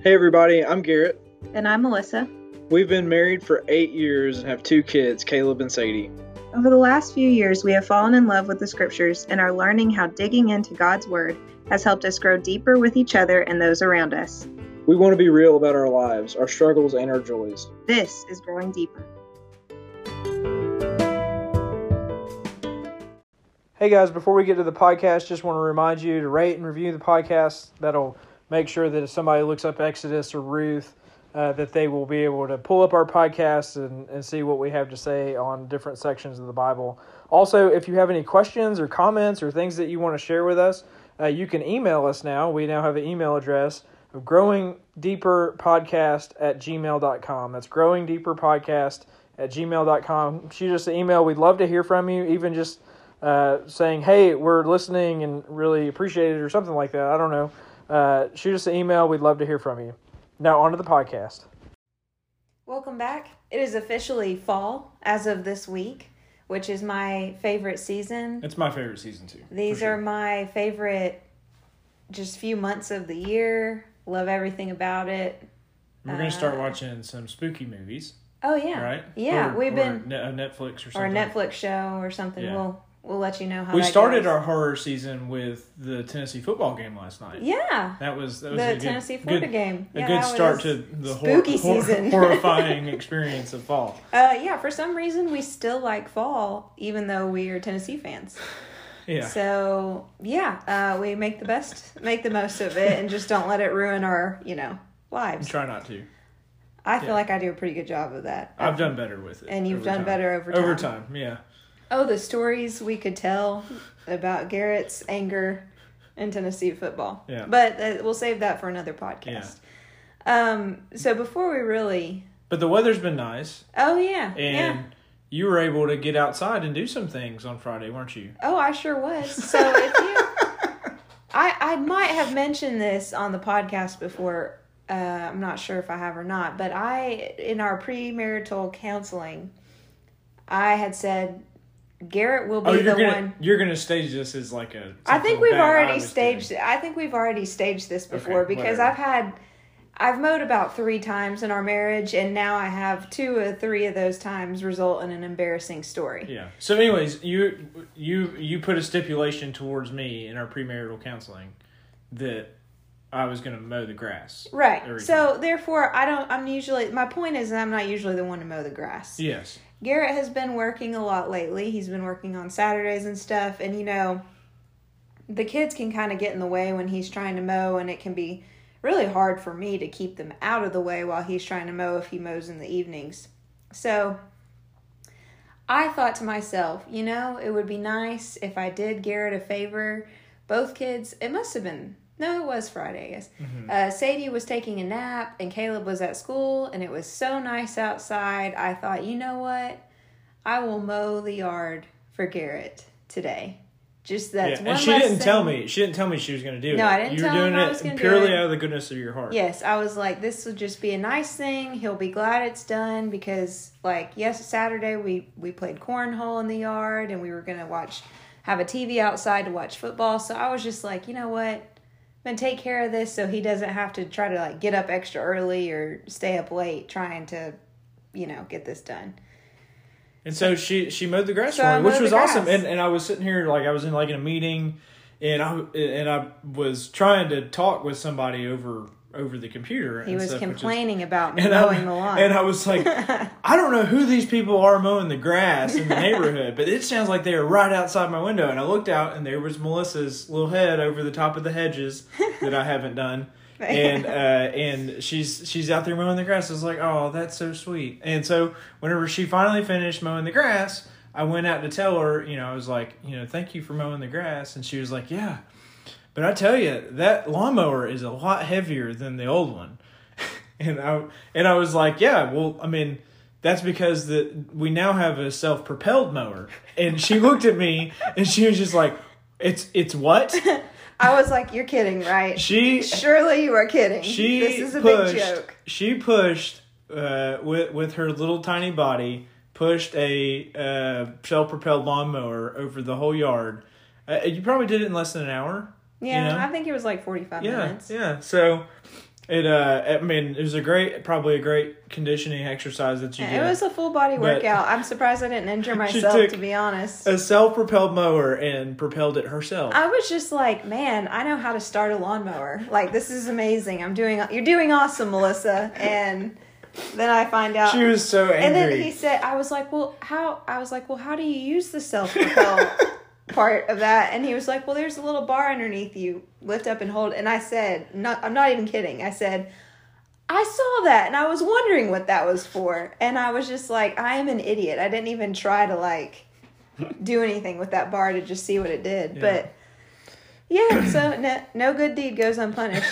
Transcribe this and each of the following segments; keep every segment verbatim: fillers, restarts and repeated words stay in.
Hey everybody, I'm Garrett. And I'm Melissa. We've been married for eight years and have two kids, Caleb and Sadie. Over the last few years, we have fallen in love with the scriptures and are learning how digging into God's Word has helped us grow deeper with each other and those around us. We want to be real about our lives, our struggles, and our joys. This is Growing Deeper. Hey guys, before we get to the podcast, just want to remind you to rate and review the podcast. That'll make sure that if somebody looks up Exodus or Ruth, uh, that they will be able to pull up our podcast and, and see what we have to say on different sections of the Bible. Also, if you have any questions or comments or things that you want to share with us, uh, you can email us now. We now have an email address of growingdeeperpodcast at gmail dot com. That's growingdeeperpodcast at gmail dot com. Shoot us an email. We'd love to hear from you, even just uh, saying, hey, we're listening and really appreciate it or something like that. I don't know. Uh, shoot us an email. We'd love to hear from you. Now, on to the podcast. Welcome back. It is officially fall as of this week, which is my favorite season. It's my favorite season, too. These sure. are my favorite just few months of the year. Love everything about it. We're uh, going to start watching some spooky movies. Oh, yeah. Right? Yeah, or, we've or been... a Netflix or something. Or a Netflix show or something. Yeah. We'll we'll let you know how we that started goes. our horror season with the Tennessee football game last night. Yeah. That was, that was the a good, Tennessee Florida good, game. A yeah, good start to the spooky hor- season. Hor- horrifying experience of fall. Uh, yeah, for some reason we still like fall, even though we are Tennessee fans. Yeah. So, yeah, uh, we make the best, make the most of it, and just don't let it ruin our, you know, lives. Try not to. I feel yeah. like I do a pretty good job of that. I've done better with it. And you've done time. better over time. Over time, yeah. Oh, the stories we could tell about Garrett's anger in Tennessee football. Yeah. But uh, we'll save that for another podcast. Yeah. Um. So before we really... But the weather's been nice. Oh, yeah. And yeah. you were able to get outside and do some things on Friday, weren't you? Oh, I sure was. So if you... I, I might have mentioned this on the podcast before. Uh, I'm not sure if I have or not. But I, in our premarital counseling, I had said... Garrett will be oh, you're the gonna, one. You're going to stage this as like a. I think we've already I staged. doing. I think we've already staged this before okay, because whatever. I've had, I've mowed about three times in our marriage, and now I have two or three of those times result in an embarrassing story. Yeah. So, anyways, you you you put a stipulation towards me in our premarital counseling that I was going to mow the grass. Right. So time. Therefore, I don't. I'm usually. My point is, I'm not usually the one to mow the grass. Yes. Garrett has been working a lot lately. He's been working on Saturdays and stuff. And, you know, the kids can kind of get in the way when he's trying to mow. And it can be really hard for me to keep them out of the way while he's trying to mow if he mows in the evenings. So I thought to myself, you know, it would be nice if I did Garrett a favor. Both kids, it must have been... No, it was Friday, I guess. Mm-hmm. Uh, Sadie was taking a nap, and Caleb was at school, and it was so nice outside. I thought, you know what? I will mow the yard for Garrett today. Just that's yeah. one And she less didn't thing. tell me. She didn't tell me she was going to do no, it. No, I didn't you tell were doing him I it was going to do purely it. out of the goodness of your heart. Yes, I was like, this will just be a nice thing. He'll be glad it's done because, like, yes, Saturday we, we played cornhole in the yard, and we were going to watch, have a T V outside to watch football. So I was just like, you know what? And take care of this so he doesn't have to try to like get up extra early or stay up late trying to, you know, get this done. And so she she mowed the grass so for me, which was grass. awesome. And and I was sitting here like I was in like in a meeting, and I and I was trying to talk with somebody over over the computer. He and was stuff, complaining is, about and mowing I, the lawn, and I was like, I don't know who these people are mowing the grass in the neighborhood, but it sounds like they are right outside my window. And I looked out, and there was Melissa's little head over the top of the hedges that I haven't done. and uh, and she's she's out there mowing the grass. I was like, oh, that's so sweet. And so whenever she finally finished mowing the grass, I went out to tell her, you know, I was like, you know, thank you for mowing the grass. And she was like, yeah. But I tell you, that lawnmower is a lot heavier than the old one. and I and I was like, yeah, well, I mean, that's because the we now have a self-propelled mower. And she looked at me, and she was just like, it's it's what? I was like, you're kidding, right? She Surely you are kidding. She this is a pushed, big joke. She pushed uh, with with her little tiny body, pushed a uh, self-propelled lawnmower over the whole yard. Uh, you probably did it in less than an hour. Yeah, you know? I think it was like forty-five yeah, minutes. Yeah, so It, uh, I mean, it was a great, probably a great conditioning exercise that you Yeah, did. it was a full body But- workout. I'm surprised I didn't injure myself, took to be honest. A self-propelled mower and propelled it herself. I was just like, man, I know how to start a lawnmower. Like, this is amazing. I'm doing, you're doing awesome, Melissa. And then I find out. She was so angry. And then he said, I was like, well, how, I was like, well, how do you use the self-propel part of that? And he was like, well, there's a little bar underneath you. Lift up and hold. And I said, not, I'm not even kidding. I said, I saw that and I was wondering what that was for. And I was just like, I am an idiot. I didn't even try to like do anything with that bar to just see what it did. Yeah. But yeah, so no, no good deed goes unpunished.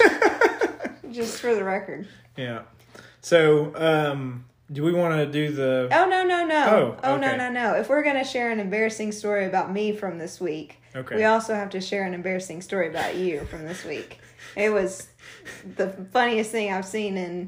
Just for the record. Yeah. So, um, do we want to do the... Oh, no, no, no. Oh, oh no, okay. no, no. If we're going to share an embarrassing story about me from this week, Okay. we also have to share an embarrassing story about you from this week. It was the funniest thing I've seen in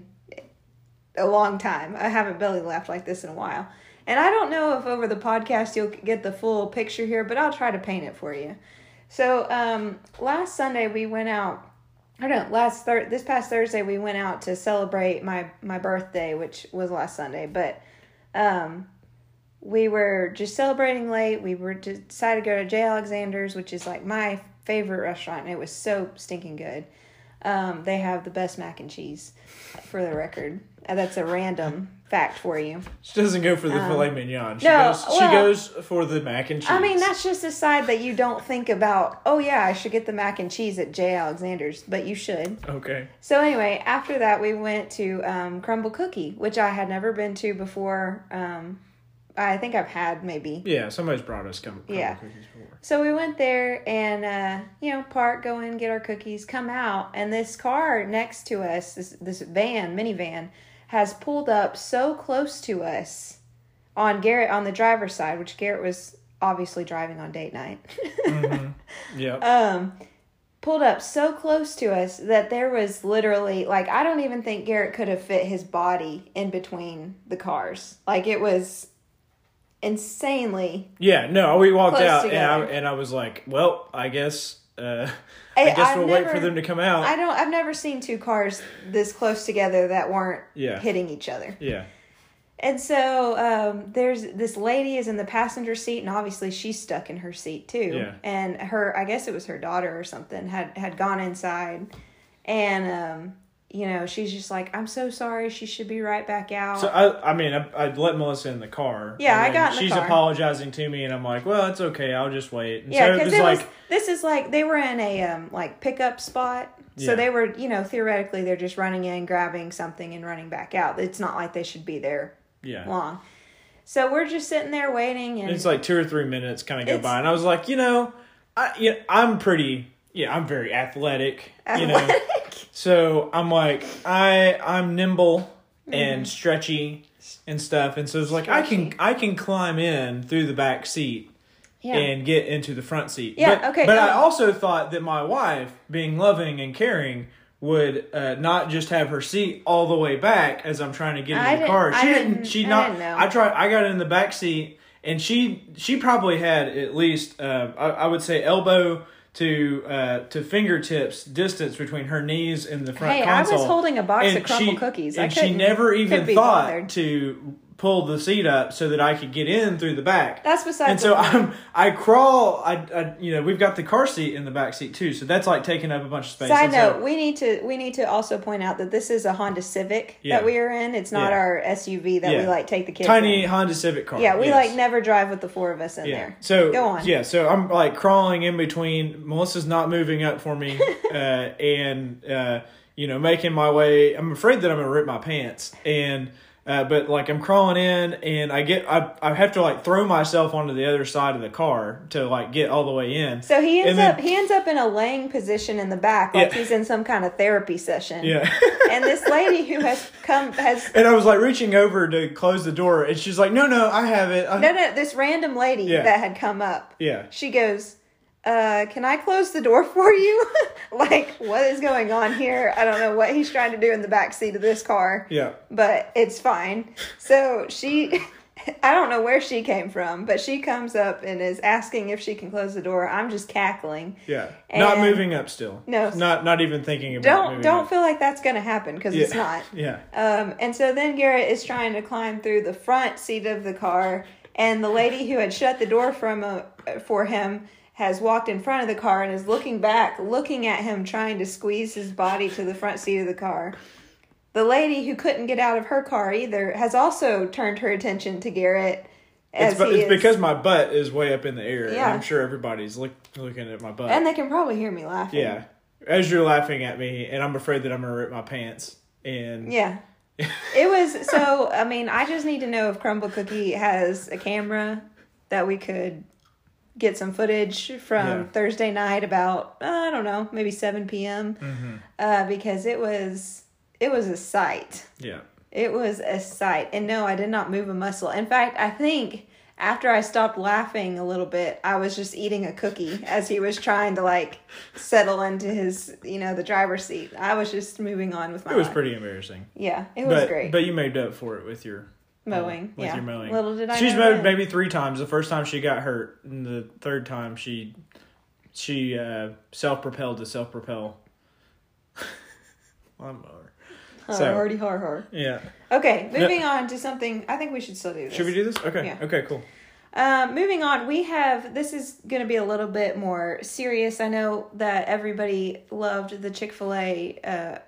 a long time. I haven't belly laughed like this in a while. And I don't know if over the podcast you'll get the full picture here, but I'll try to paint it for you. So, um, last Sunday we went out, I don't know, last thir- this past Thursday we went out to celebrate my, my birthday, which was last Sunday, but, um, we were just celebrating late. We were decided to go to J. Alexander's, which is like my favorite restaurant, and it was so stinking good. Um, they have the best mac and cheese, for the record. Uh, that's a random fact for you. She doesn't go for the Um, filet mignon. She no, goes. She well, goes for the mac and cheese. I mean, that's just a side that you don't think about. Oh yeah, I should get the mac and cheese at J. Alexander's, but you should. okay. So anyway, after that, we went to um, Crumble Cookie, which I had never been to before. Um, I think I've had maybe. Yeah, somebody's brought us come. Yeah. Cookies before. So we went there and, uh, you know, park, go in, get our cookies, come out. And this car next to us, this, this van, minivan, has pulled up so close to us on Garrett, on the driver's side, which Garrett was obviously driving on date night. Mm-hmm. Yeah. um, pulled up so close to us that there was literally, like, I don't even think Garrett could have fit his body in between the cars. Like, it was insanely. Yeah, no, we walked Close out and I, together. and I was like, well, I guess uh, Hey, I guess I've we'll never- wait for them to come out. I don't. I've never seen two cars this close together that weren't Yeah. hitting each other. Yeah. And so um, there's this lady is in the passenger seat, and obviously she's stuck in her seat too. Yeah. And her, I guess it was her daughter or something, had had gone inside, and um, you know, she's just like, "I'm so sorry. She should be right back out." So I, I mean, I, I let Melissa in the car. Yeah, and I then got in the She's car. apologizing to me, and I'm like, well, it's okay. I'll just wait. And yeah, so it because was it like, was. This is like they were in a um like pickup spot. So Yeah. they were, you know, theoretically they're just running in, grabbing something, and running back out. It's not like they should be there yeah. long. So we're just sitting there waiting, and It's like two or three minutes kind of go It's- by, and I was like, you know, I yeah, I'm pretty, yeah, I'm very athletic, you know. athletic. So I'm like, I I'm nimble and Mm-hmm. stretchy and stuff, and so it's like I can Stretchy. I can climb in through the back seat Yeah. and get into the front seat. Yeah, But, okay, But I um, also thought that my wife, being loving and caring, would uh, not just have her seat all the way back as I'm trying to get I in the didn't- car. I She didn't- didn't. She I not. didn't know. I tried. I got in the back seat, and she she probably had at least uh, I, I would say elbow to uh, to fingertips distance between her knees and the front Hey, I console. was holding a box And of Crumble she- cookies. I and she couldn't- never even couldn't be thought bothered. to pull the seat up so that I could get in through the back. That's besides And so the point. I'm, I crawl. I, I, you know, we've got the car seat in the back seat too, so that's like taking up a bunch of space. Side And so- note: we need to we need to also point out that this is a Honda Civic Yeah. that we are in. It's not Yeah. our S U V that we Yeah. like take the kids. tiny in. Honda Civic car. Yeah, we yes. like never drive with the four of us in Yeah. there. So Go on. Yeah, so I'm like crawling in between. Melissa's not moving up for me, uh, and uh, you know, making my way. I'm afraid that I'm gonna rip my pants, and uh, but like I'm crawling in, and I get I I have to like throw myself onto the other side of the car to like get all the way in. So he ends And then- up he ends up in a laying position in the back, like Yeah. he's in some kind of therapy session. Yeah. And this lady who has come has And I was like reaching over to close the door, and she's like, "No, no, I have it." I- no no this random lady Yeah. that had come up. Yeah. She goes, uh, can I close the door for you? Like, what is going on here? I don't know what he's trying to do in the back seat of this car. Yeah. But it's fine. So she I don't know where she came from, but she comes up and is asking if she can close the door. I'm just cackling. Yeah. And not moving up still. No. Not not even thinking about Don't moving don't up. feel like that's going to happen because Yeah. it's not. Yeah. Um, and so then Garrett is trying to climb through the front seat of the car, and the lady who had shut the door from uh, for him has walked in front of the car and is looking back, looking at him, trying to squeeze his body to the front seat of the car. The lady who couldn't get out of her car either has also turned her attention to Garrett. As It's, bu- he it's is. because my butt is way up in the air. Yeah. And I'm sure everybody's look, looking at my butt. And they can probably hear me laughing. yeah. As you're laughing at me, and I'm afraid that I'm going to rip my pants. And Yeah. It was, so, I mean, I just need to know if Crumble Cookie has a camera that we could get some footage from Yeah. Thursday night about, uh, I don't know, maybe seven p.m. Mm-hmm. Uh, because it was, it was a sight. Yeah. It was a sight. And no, I did not move a muscle. In fact, I think after I stopped laughing a little bit, I was just eating a cookie as he was trying to like settle into his, you know, the driver's seat. I was just moving on with my It was life. pretty embarrassing. Yeah, it was but, great. But you made up for it with your Mowing, With yeah. your mowing. Little did I She's know mowed that. maybe three times. The first time she got hurt, and the third time she she uh, self-propelled to self-propel. Lawnmower. Har, So- hardy har har. Yeah. Okay, moving on to something. I think we should still do this. Should we do this? Okay. Yeah. Okay, cool. Um, moving on, we have, this is going to be a little bit more serious. I know that everybody loved the Chick-fil-A uh,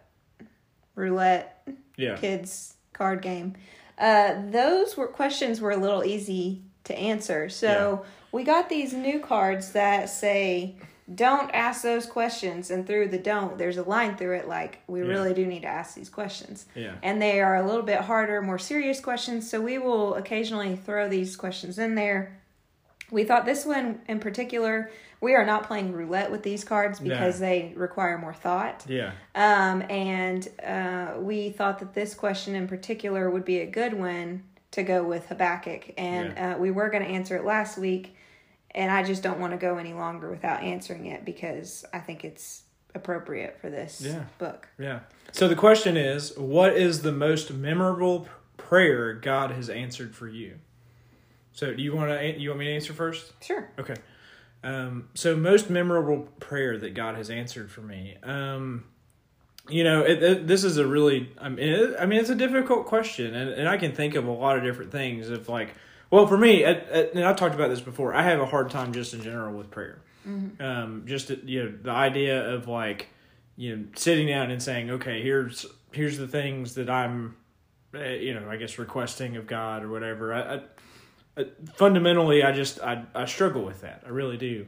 roulette Yeah. kids card game. Uh, those were questions were a little easy to answer. So we got these new cards that say, don't ask those questions. And through the don't, there's a line through it like, we Yeah. really do need to ask these questions. Yeah. And they are a little bit harder, more serious questions. So we will occasionally throw these questions in there. We thought this one in particular, we are not playing roulette with these cards because No. they require more thought. Yeah. Um, and uh, we thought that this question in particular would be a good one to go with Habakkuk. And Yeah. uh, we were going to answer it last week, and I just don't want to go any longer without answering it because I think it's appropriate for this Yeah. book. Yeah. So the question is, what is the most memorable p- prayer God has answered for you? So do you want to you want me to answer first? Sure. Okay. Um, so most memorable prayer that God has answered for me. Um, you know, it, it, this is a really, I mean, it, I mean, it's a difficult question, and, and I can think of a lot of different things of like, well, for me, I, I, and I've talked about this before, I have a hard time just in general with prayer. Mm-hmm. Um, just, you know, the idea of like, you know, sitting down and saying, okay, here's, here's the things that I'm, uh, you know, I guess requesting of God or whatever. I, I fundamentally, I just I, I struggle with that. I really do.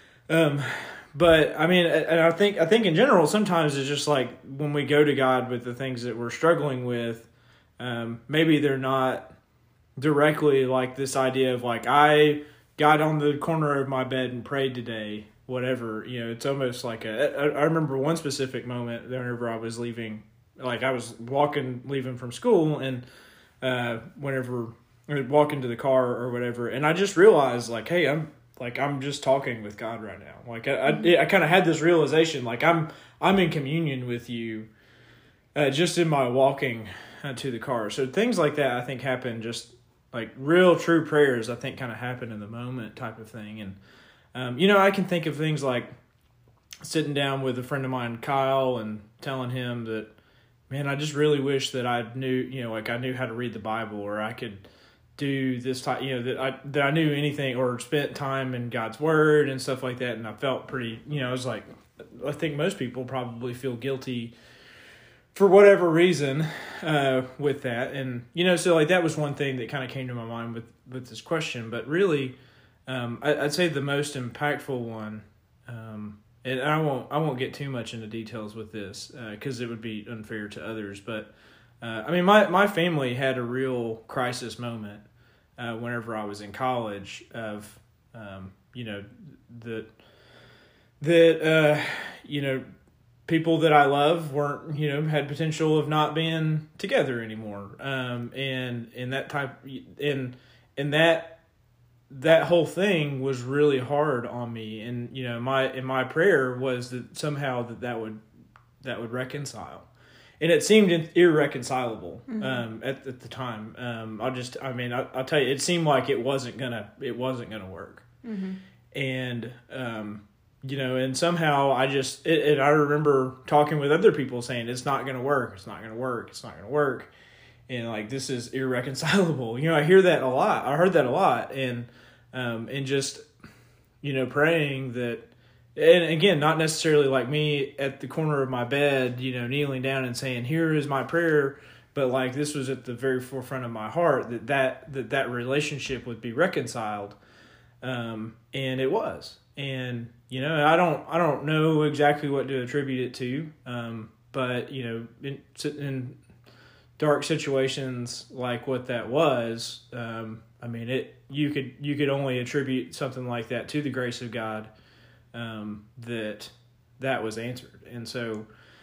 Um, but I mean, and I think I think in general, sometimes it's just like when we go to God with the things that we're struggling with, um, maybe they're not directly like this idea of like I got on the corner of my bed and prayed today, whatever. You know, it's almost like a. I, I remember one specific moment whenever I was leaving, like I was walking, leaving from school, and uh, whenever. Or walk into the car or whatever, and I just realized, like, hey, I'm like I'm just talking with God right now. Like, I I, I kind of had this realization, like I'm I'm in communion with you, uh, just in my walking uh, to the car. So things like that, I think, happen just like real true prayers. I think kind of happen in the moment, type of thing. And um, you know, I can think of things like sitting down with a friend of mine, Kyle, and telling him that, man, I just really wish that I knew, you know, like I knew how to read the Bible, or I could do this type, you know, that I that I knew anything or spent time in God's Word and stuff like that. And I felt pretty, you know, I was like, I think most people probably feel guilty for whatever reason uh, with that. And, you know, so like that was one thing that kind of came to my mind with, with this question. But really, um, I, I'd say the most impactful one, um, and I won't I won't get too much into details with this because uh, it would be unfair to others. But, uh, I mean, my, my family had a real crisis moment Uh, whenever I was in college of, um, you know, that, that, uh, you know, people that I love weren't, you know, had potential of not being together anymore. Um, and, and that type, and, and that, that whole thing was really hard on me. And, you know, my, and my prayer was that somehow that that would, that would reconcile. and it seemed irreconcilable Mm-hmm. um, at, at the time. Um, I'll just, I mean, I, I'll tell you, it seemed like it wasn't gonna, it wasn't gonna work. Mm-hmm. And, um, you know, and somehow I just, it, it, I remember talking with other people saying, it's not going to work. It's not going to work. It's not going to work. And like, this is irreconcilable. You know, I hear that a lot. I heard that a lot. And, um, and just, you know, praying that, and again, not necessarily like me at the corner of my bed, you know, kneeling down and saying, here is my prayer. But like, this was at the very forefront of my heart that that, that, that relationship would be reconciled. Um, and it was, and, you know, I don't, I don't know exactly what to attribute it to. Um, but you know, in, in dark situations like what that was, um, I mean, it, you could, you could only attribute something like that to the grace of God, um, that that was answered. And so,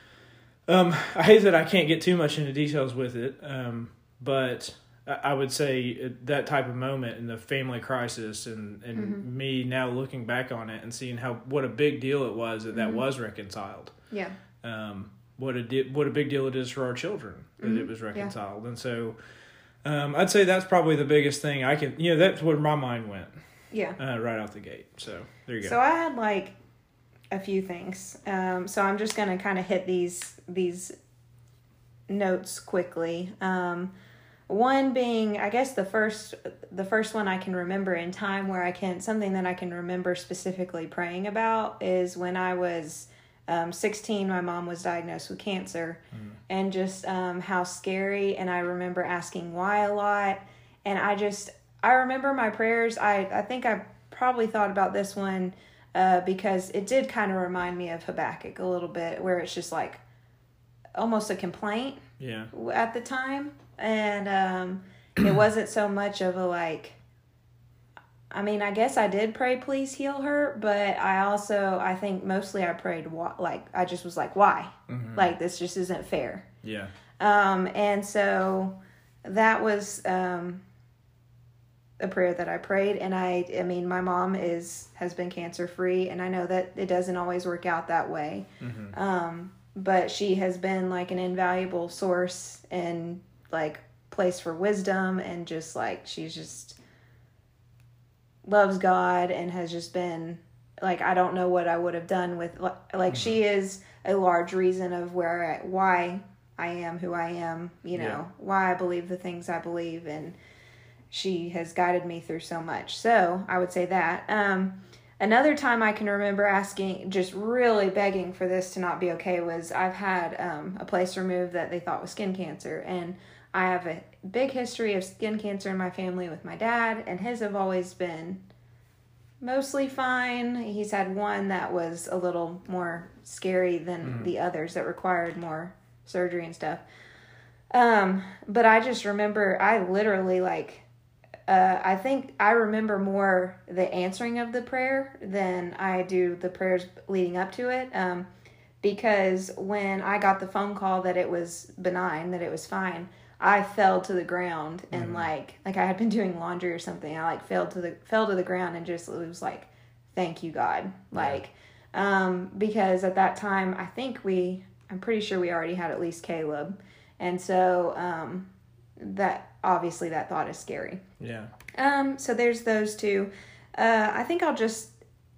um, I hate that I can't get too much into details with it. Um, but I would say that type of moment in the family crisis and, and mm-hmm. me now looking back on it and seeing how what a big deal it was that that mm-hmm. was reconciled. Yeah. Um, what a di- what a big deal it is for our children that mm-hmm. it was reconciled. Yeah. And so um, I'd say that's probably the biggest thing I can, you know, that's where my mind went. Yeah. Uh, right out the gate. So there you go. So I had like a few things. Um, so I'm just going to kind of hit these, these notes quickly. Um, One being, I guess the first the first one I can remember in time where I can, something that I can remember specifically praying about is when I was um, sixteen, my mom was diagnosed with cancer mm. and just um, how scary. And I remember asking why a lot. And I just, I remember my prayers. I, I think I probably thought about this one uh, because it did kind of remind me of Habakkuk a little bit, where it's just like almost a complaint yeah. at the time. And um, it wasn't so much of a like, I mean, I guess I did pray, please heal her. But I also, I think mostly I prayed, like, I just was like, why? Mm-hmm. Like, this just isn't fair. Yeah. Um, and so that was um, a prayer that I prayed. And I, I mean, my mom is, has been cancer free. And I know that it doesn't always work out that way. Mm-hmm. Um, but she has been like an invaluable source and like place for wisdom, and just like she's just loves God and has just been like, I don't know what I would have done with like mm-hmm. she is a large reason of where I, why I am who I am, you know, yeah. why I believe the things I believe, and she has guided me through so much. So I would say that. Um, another time I can remember asking, just really begging for this to not be okay, was I've had um, a place removed that they thought was skin cancer, and I have a big history of skin cancer in my family with my dad, and his have always been mostly fine. He's had one that was a little more scary than mm. the others that required more surgery and stuff. Um, but I just remember, I literally like, uh, I think I remember more the answering of the prayer than I do the prayers leading up to it. Um, because when I got the phone call that it was benign, that it was fine, I fell to the ground and mm. like, like I had been doing laundry or something. I like fell to the, fell to the ground and just, it was like, thank you, God. Like, yeah. um, because at that time, I think we, I'm pretty sure we already had at least Caleb. And so, um, that obviously that thought is scary. Yeah. Um, so there's those two. Uh, I think I'll just,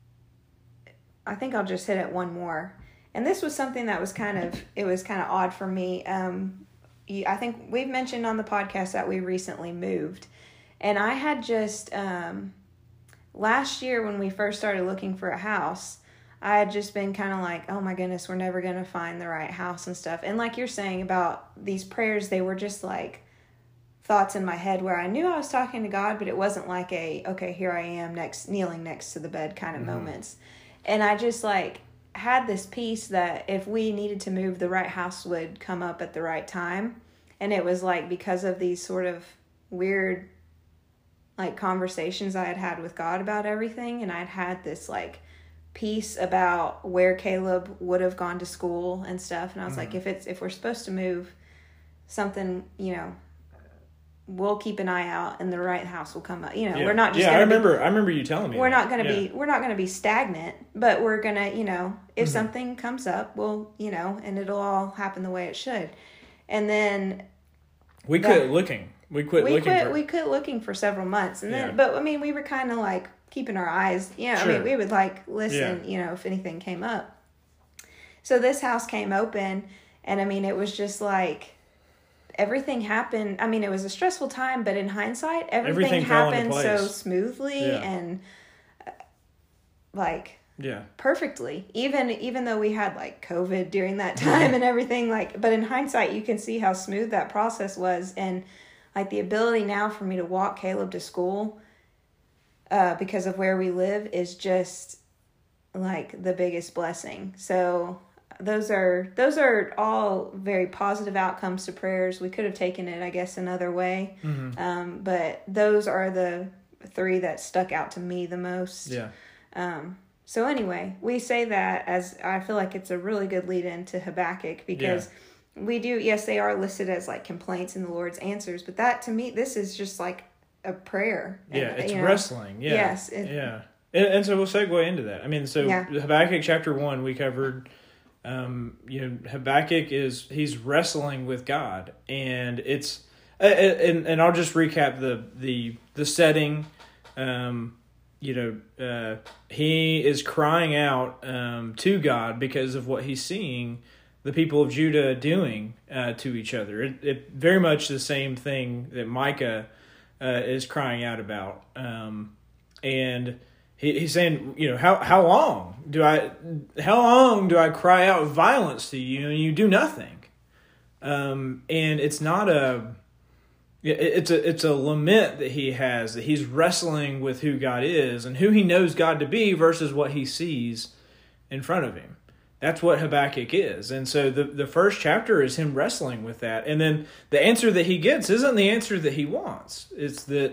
I think I'll just hit it one more. And this was something that was kind of, it was kind of odd for me. Um, I think we've mentioned on the podcast that we recently moved, and I had just, um, last year when we first started looking for a house, I had just been kind of like, oh my goodness, we're never going to find the right house and stuff. And like you're saying about these prayers, they were just like thoughts in my head where I knew I was talking to God, but it wasn't like a, okay, here I am next, kneeling next to the bed kind of mm-hmm. moments. And I just like had this peace that if we needed to move, the right house would come up at the right time. And it was like, because of these sort of weird like conversations I had had with God about everything, and I'd had this like peace about where Caleb would have gone to school and stuff. And I was mm-hmm. like, if it's, if we're supposed to move, something, you know, we'll keep an eye out and the right house will come up. You know, Yeah. we're not just yeah, gonna I remember. Be, I remember you telling me. we're that. not going to yeah. be we're not going to be stagnant, but we're going to, you know, if Mm-hmm. something comes up, we'll, you know, and it'll all happen the way it should. And then We that- quit looking. We quit we looking quit for. we quit looking for several months, and then Yeah. but I mean we were kind of like keeping our eyes, you know, I Sure. mean we would like listen, Yeah. you know, if anything came up. So this house came open, and I mean it was just like everything happened. I mean it was a stressful time, but in hindsight everything, Everything fell into happened so place. smoothly Yeah. and uh, like yeah. perfectly, even even though we had like COVID during that time and everything, like, but in hindsight you can see how smooth that process was. And like the ability now for me to walk Caleb to school uh because of where we live is just like the biggest blessing. So those are those are all very positive outcomes to prayers. We could have taken it, I guess, another way. Mm-hmm. Um but those are the three that stuck out to me the most. Yeah. Um, so anyway, we say that as I feel like it's a really good lead in to Habakkuk, because we do, yes, they are listed as like complaints in the Lord's answers, but that to me, this is just like a prayer. Yeah, And, it's you know, wrestling. Yeah. Yes, it- yeah. And, and so we'll segue into that. I mean, so Yeah. Habakkuk chapter one, we covered, um, you know, Habakkuk is, he's wrestling with God, and it's, uh, and, and I'll just recap the, the, the setting. Um, you know, uh, he is crying out, um, to God because of what he's seeing the people of Judah doing, uh, to each other. It, it very much the same thing that Micah, uh, is crying out about. Um, and he, he's saying, you know, how, how long do I, how long do I cry out violence to you and you do nothing? Um, and it's not a, it, it's a, it's a lament that he has, that he's wrestling with who God is and who he knows God to be versus what he sees in front of him. That's what Habakkuk is. And so the, the first chapter is him wrestling with that. And then the answer that he gets isn't the answer that he wants. It's that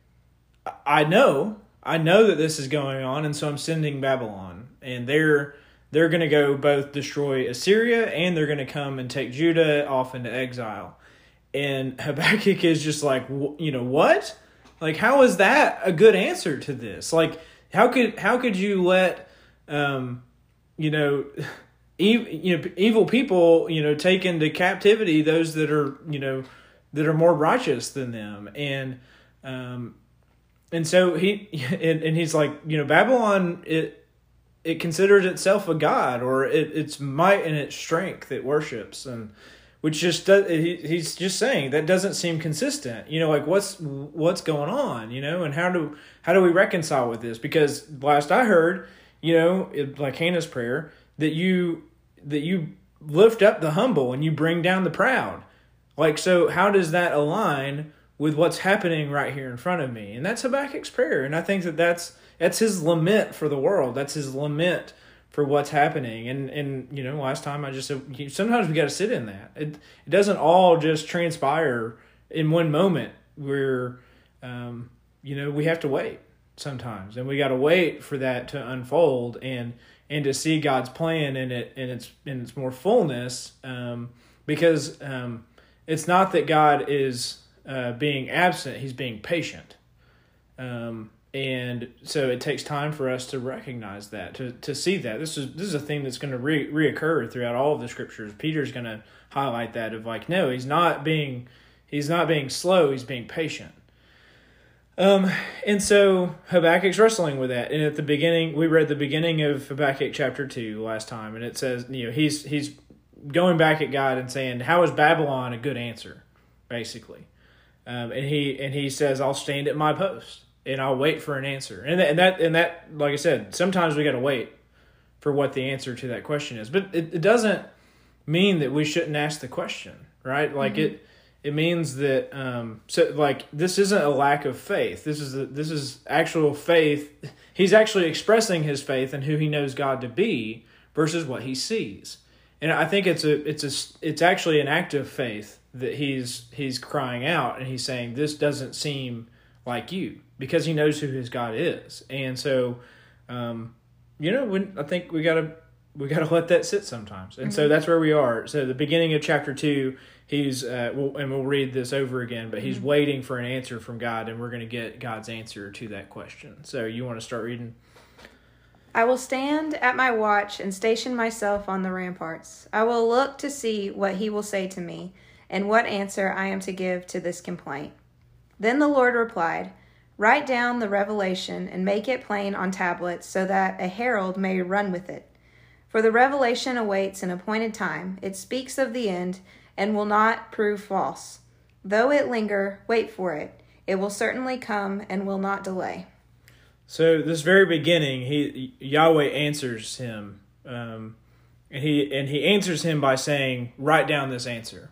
I know, I know that this is going on, and so I'm sending Babylon. And they're they're going to go both destroy Assyria, and they're going to come and take Judah off into exile. And Habakkuk is just like, you know, what? Like, how is that a good answer to this? Like, how could how could you let... Um, you know, ev- you know, evil people, you know, take into captivity those that are, you know, that are more righteous than them. And, um, and so he, and, and he's like, you know, Babylon, it, it considers itself a god, or it, its might and its strength it worships. And which just does, he, he's just saying that doesn't seem consistent, you know, like what's, what's going on, you know, and how do, how do we reconcile with this? Because last I heard, you know, it, like Hannah's prayer, that you that you lift up the humble and you bring down the proud. Like, so how does that align with what's happening right here in front of me? And that's Habakkuk's prayer. And I think that that's, that's his lament for the world. That's his lament for what's happening. And, and you know, last time I just said, sometimes we got to sit in that. It, it doesn't all just transpire in one moment where, um, you know, we have to wait. Sometimes, and we got to wait for that to unfold and and to see God's plan in it in its in its more fullness, um, because um, it's not that God is uh, being absent; He's being patient, um, and so it takes time for us to recognize that, to to see that. This is this is a theme that's going to re- reoccur throughout all of the scriptures. Peter's going to highlight that of like, no, he's not being he's not being slow; he's being patient. Um, and so Habakkuk's wrestling with that. And at the beginning, we read the beginning of Habakkuk chapter two last time, and it says, you know, he's, he's going back at God and saying, how is Babylon a good answer? Basically. Um, and he, and he says, I'll stand at my post and I'll wait for an answer. And that, and that, and that, like I said, sometimes we got to wait for what the answer to that question is, but it, it doesn't mean that we shouldn't ask the question, right? Like mm-hmm. it, It means that um, so like this isn't a lack of faith. This is a, this is actual faith. He's actually expressing his faith in who he knows God to be versus what he sees. And I think it's a it's a it's actually an act of faith that he's he's crying out and he's saying this doesn't seem like you, because he knows who his God is. And so, um, you know, when I think we gotta we got to let that sit sometimes. And mm-hmm. so that's where we are. So the beginning of chapter two, he's, uh, we'll, and we'll read this over again, but he's mm-hmm. waiting for an answer from God, and we're going to get God's answer to that question. So you want to start reading? I will stand at my watch and station myself on the ramparts. I will look to see what he will say to me, and what answer I am to give to this complaint. Then the Lord replied, write down the revelation and make it plain on tablets so that a herald may run with it. For the revelation awaits an appointed time. It speaks of the end and will not prove false. Though it linger, wait for it. It will certainly come and will not delay. So this very beginning, he Yahweh answers him, um, and he and he answers him by saying, write down this answer,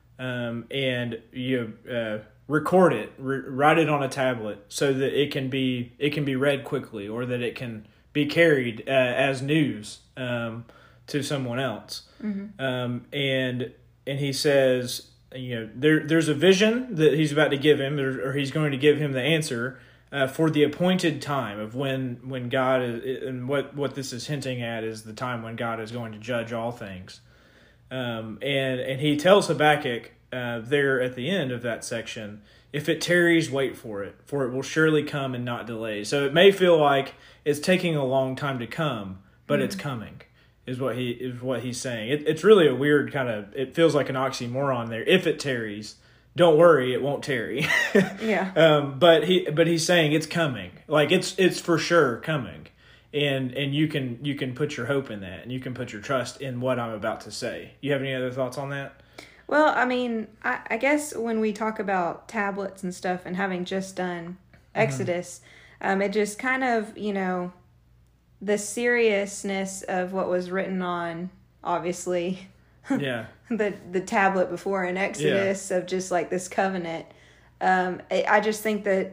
um, and you. Uh, record it, re- write it on a tablet so that it can be it can be read quickly, or that it can be carried uh, as news um, to someone else. Mm-hmm. Um, and and he says, you know, there there's a vision that he's about to give him, or, or he's going to give him the answer uh, for the appointed time of when when God is, and what what this is hinting at is the time when God is going to judge all things. Um, and and he tells Habakkuk. Uh, there at the end of that section, if it tarries, wait for it, for it will surely come and not delay. So it may feel like it's taking a long time to come, but mm. it's coming, is what he is what he's saying. It, it's really a weird kind of, it feels like an oxymoron there. If it tarries, don't worry, it won't tarry. yeah. Um, but he but he's saying it's coming, like it's it's for sure coming, and and you can you can put your hope in that, and you can put your trust in what I'm about to say. You have any other thoughts on that? Well, I mean, I, I guess when we talk about tablets and stuff and having just done Exodus, mm-hmm. um, it just kind of, you know, the seriousness of what was written on, obviously, yeah, the the tablet before in Exodus yeah. of just like this covenant. Um, I, I just think that,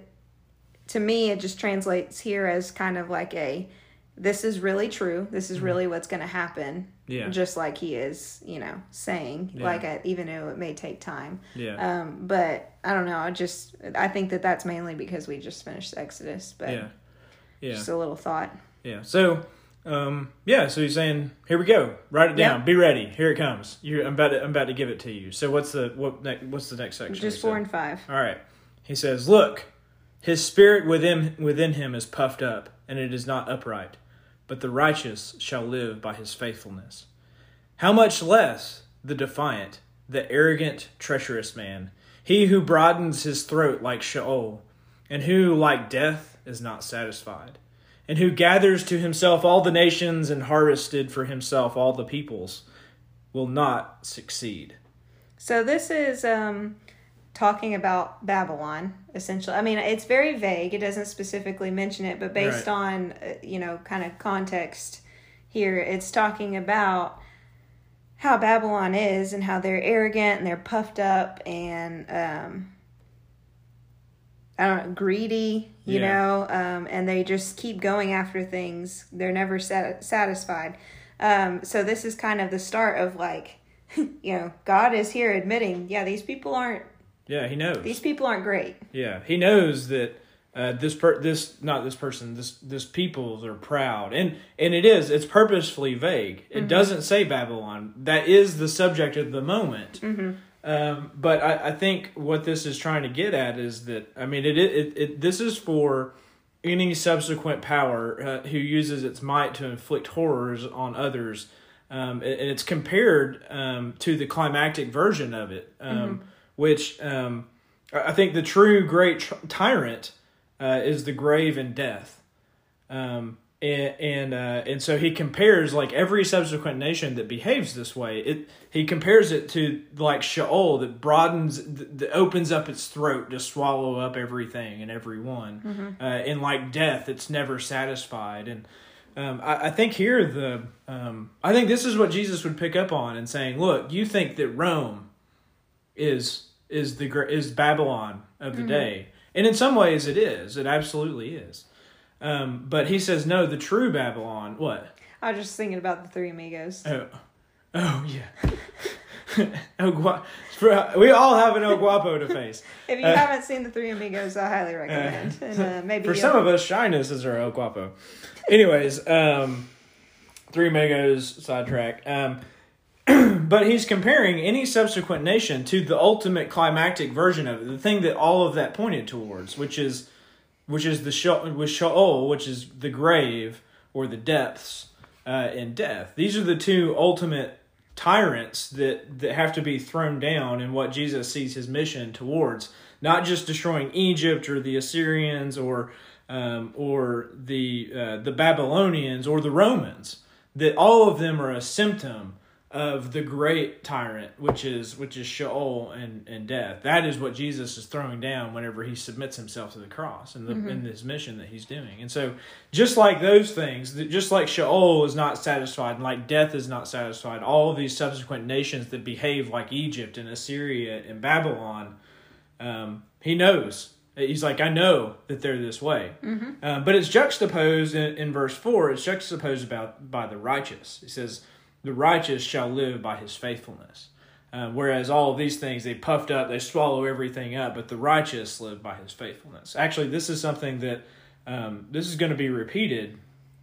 to me, it just translates here as kind of like a, this is really true. This is mm-hmm. really what's going to happen. Yeah. Just like he is, you know, saying, yeah. like, I, even though it may take time. Yeah. Um, but I don't know. I just, I think that that's mainly because we just finished Exodus. But yeah. Yeah. Just a little thought. Yeah. So, um, yeah. So he's saying, here we go. Write it down. Yep. Be ready. Here it comes. You're, I'm about to, I'm about to give it to you. So what's the, what, ne- what's the next section? Just four and five. All right. He says, look, his spirit within, within him is puffed up, and it is not upright. But the righteous shall live by his faithfulness. How much less the defiant, the arrogant, treacherous man, he who broadens his throat like Sheol, and who, like death, is not satisfied, and who gathers to himself all the nations and harvested for himself all the peoples, will not succeed. So this is um, talking about Babylon, essentially. I mean, it's very vague. It doesn't specifically mention it, but based right. on, uh, you know, kind of context here, it's talking about how Babylon is and how they're arrogant and they're puffed up and, um, I don't know, greedy, you yeah. know, um, and they just keep going after things. They're never sat- satisfied. Um, so this is kind of the start of like, you know, God is here admitting, yeah, these people aren't, Yeah, he knows. These people aren't great. Yeah, he knows that uh, this per this not this person this this peoples are proud, and and it is it's purposefully vague. It mm-hmm. doesn't say Babylon. That is the subject of the moment. Mm-hmm. Um, but I, I think what this is trying to get at is that I mean it it, it, it this is for any subsequent power uh, who uses its might to inflict horrors on others, um, and it's compared um, to the climactic version of it. Um, mm-hmm. Which um, I think the true great tr- tyrant uh, is the grave and death, um, and and, uh, and so he compares like every subsequent nation that behaves this way. It he compares it to like Sheol that broadens, that opens up its throat to swallow up everything and everyone, mm-hmm. uh, and like death, it's never satisfied. And um, I, I think here the um, I think this is what Jesus would pick up on and saying, look, you think that Rome is is the is Babylon of the mm-hmm. day, and in some ways it is. It absolutely is. Um, but he says no. The true Babylon. What? I was just thinking about the Three Amigos. Oh, oh yeah. El Guapo. We all have an El Guapo to face. If you uh, haven't seen the Three Amigos, I highly recommend. Uh, and uh, maybe for some of us, shyness is our El Guapo. Anyways, um, Three Megos, sidetrack. Um, but he's comparing any subsequent nation to the ultimate climactic version of it, the thing that all of that pointed towards, which is which is the Sheol, with Sheol, which is the grave or the depths uh, and death. These are the two ultimate tyrants that, that have to be thrown down in what Jesus sees his mission towards. Not just destroying Egypt or the Assyrians or um, or the uh, the Babylonians or the Romans. That all of them are a symptom of the great tyrant, which is which is Sheol and, and death. That is what Jesus is throwing down whenever he submits himself to the cross and the, mm-hmm. in this mission that he's doing. And so, just like those things, just like Sheol is not satisfied, and like death is not satisfied, all of these subsequent nations that behave like Egypt and Assyria and Babylon, um, he knows. He's like, I know that they're this way. Mm-hmm. Uh, but it's juxtaposed in, in verse four, it's juxtaposed about by the righteous. It says, the righteous shall live by his faithfulness. Uh, whereas all of these things, they puffed up, they swallow everything up, but the righteous live by his faithfulness. Actually, this is something that, um, this is going to be repeated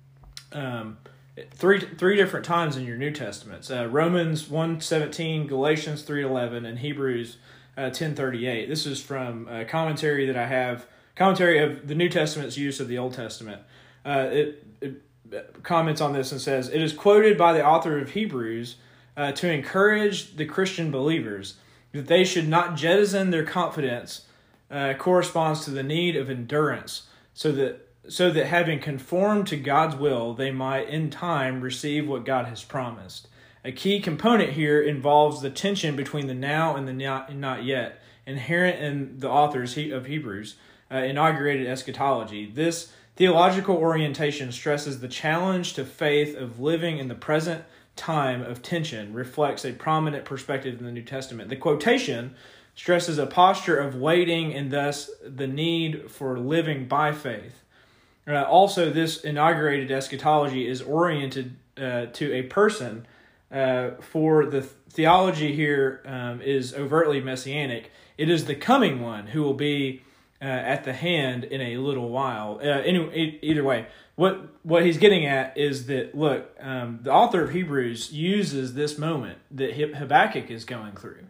um, three three different times in your New Testaments. Uh, Romans one seventeen, Galatians three eleven, and Hebrews Uh, ten thirty-eight. This is from a commentary that I have, commentary of the New Testament's use of the Old Testament. Uh, it, it comments on this and says, it is quoted by the author of Hebrews uh, to encourage the Christian believers that they should not jettison their confidence uh, corresponds to the need of endurance, so that so that having conformed to God's will, they might in time receive what God has promised. A key component here involves the tension between the now and the not, not yet, inherent in the authors of Hebrews' uh, inaugurated eschatology. This theological orientation stresses the challenge to faith of living in the present time of tension, reflects a prominent perspective in the New Testament. The quotation stresses a posture of waiting and thus the need for living by faith. Uh, also, this inaugurated eschatology is oriented uh, to a person. Uh, for the theology here um, is overtly messianic. It is the coming one who will be uh, at the hand in a little while. Uh, anyway, either way, what what he's getting at is that, look, um, the author of Hebrews uses this moment that Habakkuk is going through.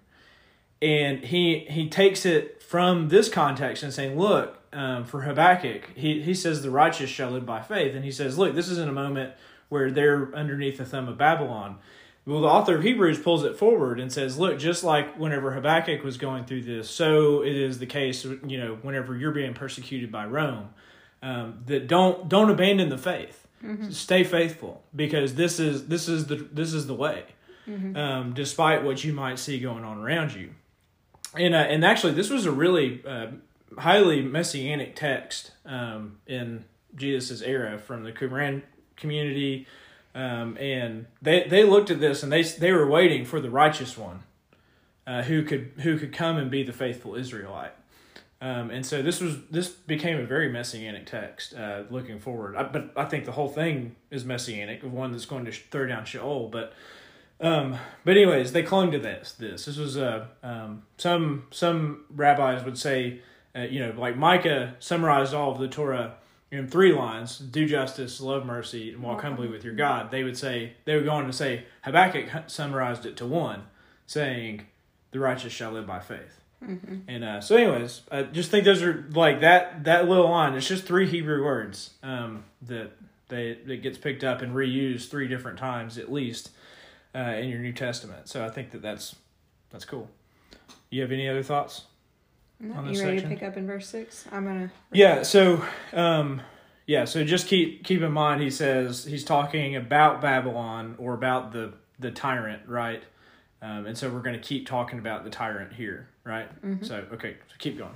And he he takes it from this context and saying, look, um, for Habakkuk, he, he says the righteous shall live by faith. And he says, look, this isn't a moment where they're underneath the thumb of Babylon. Well, the author of Hebrews pulls it forward and says, look, just like whenever Habakkuk was going through this, so it is the case, you know, whenever you're being persecuted by Rome, um, that don't don't abandon the faith. Mm-hmm. Stay faithful, because this is this is the this is the way, mm-hmm. um, despite what you might see going on around you. And uh, and actually, this was a really uh, highly messianic text um, in Jesus' era from the Qumran community. Um, and they, they looked at this and they they were waiting for the righteous one, uh, who could who could come and be the faithful Israelite. Um, and so this was this became a very messianic text. Uh, looking forward, I, but I think the whole thing is messianic, of one that's going to throw down Sheol. But um, but anyways, they clung to this. This this was a um, some some rabbis would say, uh, you know, like Micah summarized all of the Torah in three lines: do justice, love mercy, and walk humbly with your God. They would say, they would go on to say, Habakkuk summarized it to one, saying, the righteous shall live by faith. Mm-hmm. And uh, so anyways, I just think those are like that, that little line. It's just three Hebrew words um, that they that gets picked up and reused three different times at least uh, in your New Testament. So I think that that's, that's cool. You have any other thoughts? No, you ready section? to pick up in verse six? I'm gonna. Yeah. So, um, yeah. So just keep keep in mind, he says he's talking about Babylon or about the the tyrant, right? Um, and so we're going to keep talking about the tyrant here, right? Mm-hmm. So okay, so keep going.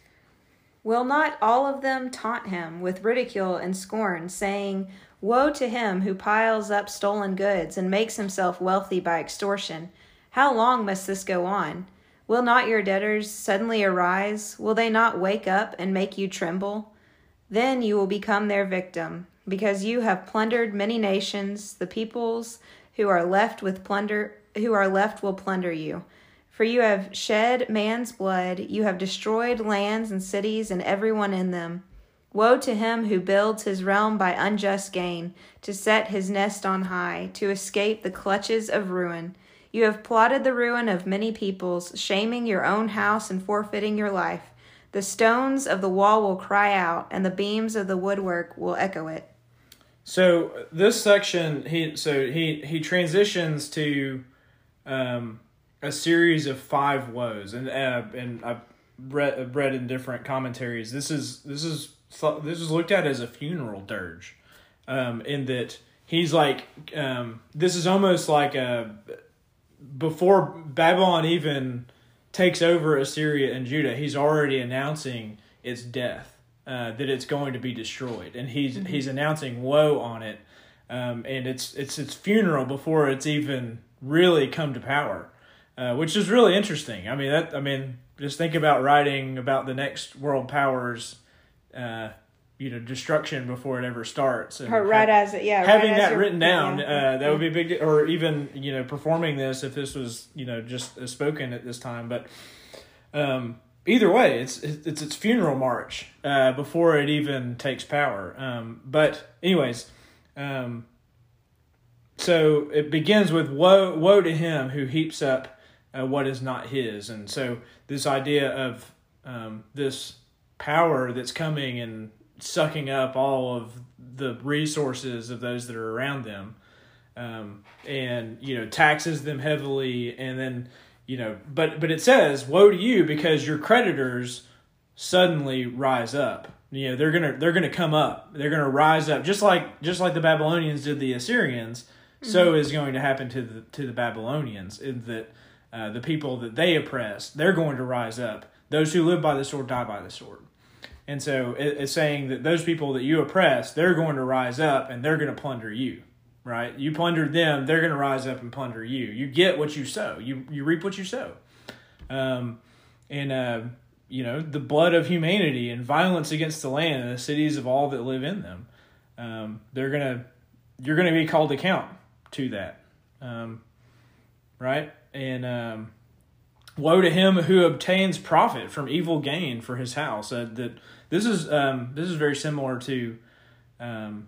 Will not all of them taunt him with ridicule and scorn, saying, "Woe to him who piles up stolen goods and makes himself wealthy by extortion! How long must this go on? Will not your debtors suddenly arise? Will they not wake up and make you tremble? Then you will become their victim, because you have plundered many nations. The peoples who are left with plunder, who are left will plunder you. For you have shed man's blood, you have destroyed lands and cities and everyone in them. Woe to him who builds his realm by unjust gain, to set his nest on high, to escape the clutches of ruin. You have plotted the ruin of many peoples, shaming your own house and forfeiting your life. The stones of the wall will cry out, and the beams of the woodwork will echo it. So this section, he so he he transitions to um, a series of five woes, and uh, and I've read I've read in different commentaries. This is this is this is looked at as a funeral dirge, um, in that he's like um, this is almost like a before Babylon even takes over Assyria and Judah, he's already announcing its death, uh, that it's going to be destroyed, and he's mm-hmm. he's announcing woe on it, um, and it's it's its funeral before it's even really come to power, uh, which is really interesting. I mean that I mean just think about writing about the next world powers, uh, you know, destruction before it ever starts. And right ha- as it, yeah, having right that written down, yeah. uh, that yeah. would be a big, or even, you know, performing this if this was, you know, just uh, spoken at this time. But um, either way, it's it's its funeral march uh, before it even takes power. Um, but anyways, um, so it begins with woe, woe to him who heaps up uh, what is not his, and so this idea of um, this power that's coming and sucking up all of the resources of those that are around them, um, and, you know, taxes them heavily. And then, you know, but, but it says, woe to you because your creditors suddenly rise up. You know, they're going to, they're going to come up, they're going to rise up just like, just like the Babylonians did the Assyrians. Mm-hmm. So is going to happen to the, to the Babylonians, in that uh, the people that they oppressed, they're going to rise up. Those who live by the sword die by the sword. And so it's saying that those people that you oppress, they're going to rise up and they're going to plunder you, right? You plundered them, they're going to rise up and plunder you. You get what you sow. You you reap what you sow. Um, and, uh, you know, the blood of humanity and violence against the land and the cities of all that live in them, um, they're going to, you're going to be called to account to that, um, right? And um, woe to him who obtains profit from evil gain for his house. Uh, that this is um, this is very similar to um,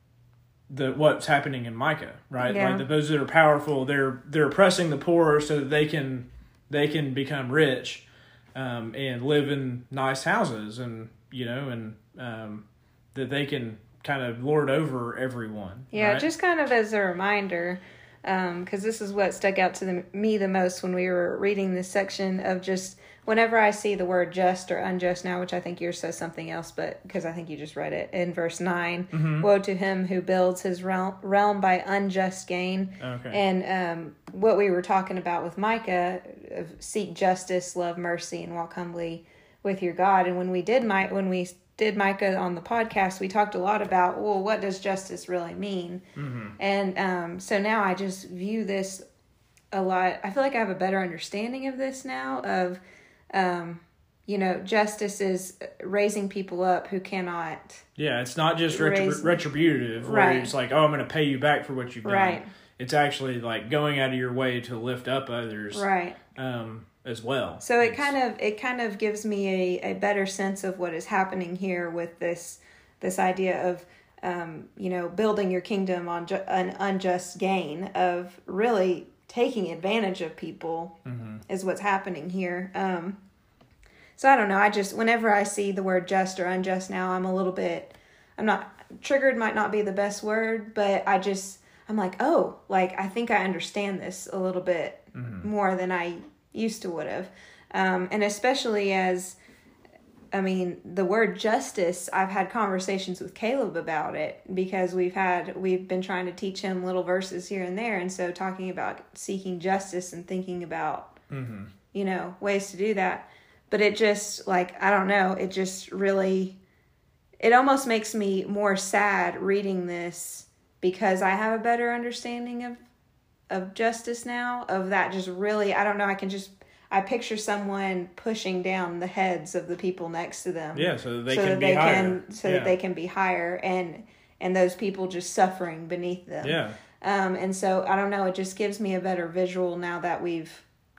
the what's happening in Micah, right? Yeah. Like the, those that are powerful, they're they're oppressing the poor so that they can they can become rich, um, and live in nice houses, and you know, and um, that they can kind of lord over everyone. Yeah, right? just kind of as a reminder. Because um, this is what stuck out to the, me the most when we were reading this section of just whenever I see the word just or unjust now, which I think yours says something else, but because I think you just read it in verse nine, mm-hmm. Woe to him who builds his realm, realm by unjust gain. Okay. And um, what we were talking about with Micah, of seek justice, love mercy, and walk humbly with your God. And when we did my when we did Micah on the podcast, we talked a lot about, well, what does justice really mean? Mm-hmm. And um, so now I just view this a lot. I feel like I have a better understanding of this now of, um, you know, justice is raising people up who cannot. Yeah, it's not just retrib- raise, retributive, where right. it's like, oh, I'm going to pay you back for what you've done. Right. It's actually like going out of your way to lift up others. Right. Um, as well. So it kind of it kind of gives me a, a better sense of what is happening here with this this idea of um, you know, building your kingdom on ju- an unjust gain, of really taking advantage of people, mm-hmm. is what's happening here. Um, so I don't know. I just whenever I see the word just or unjust now, I'm a little bit I'm not triggered. Might not be the best word, but I just I'm like, oh, like I think I understand this a little bit mm-hmm. more than I used to would have. Um, and especially as, I mean, the word justice, I've had conversations with Caleb about it, because we've had, we've been trying to teach him little verses here and there. And so talking about seeking justice and thinking about, mm-hmm. you know, ways to do that. But it just, like, I don't know, it just really, it almost makes me more sad reading this, because I have a better understanding of of justice now, of that just really, I don't know, I can just, I picture someone pushing down the heads of the people next to them. Yeah, so that they so can that be they higher. Can, so yeah. that they can be higher, and and those people just suffering beneath them. Yeah. Um, and so, I don't know, it just gives me a better visual now that we've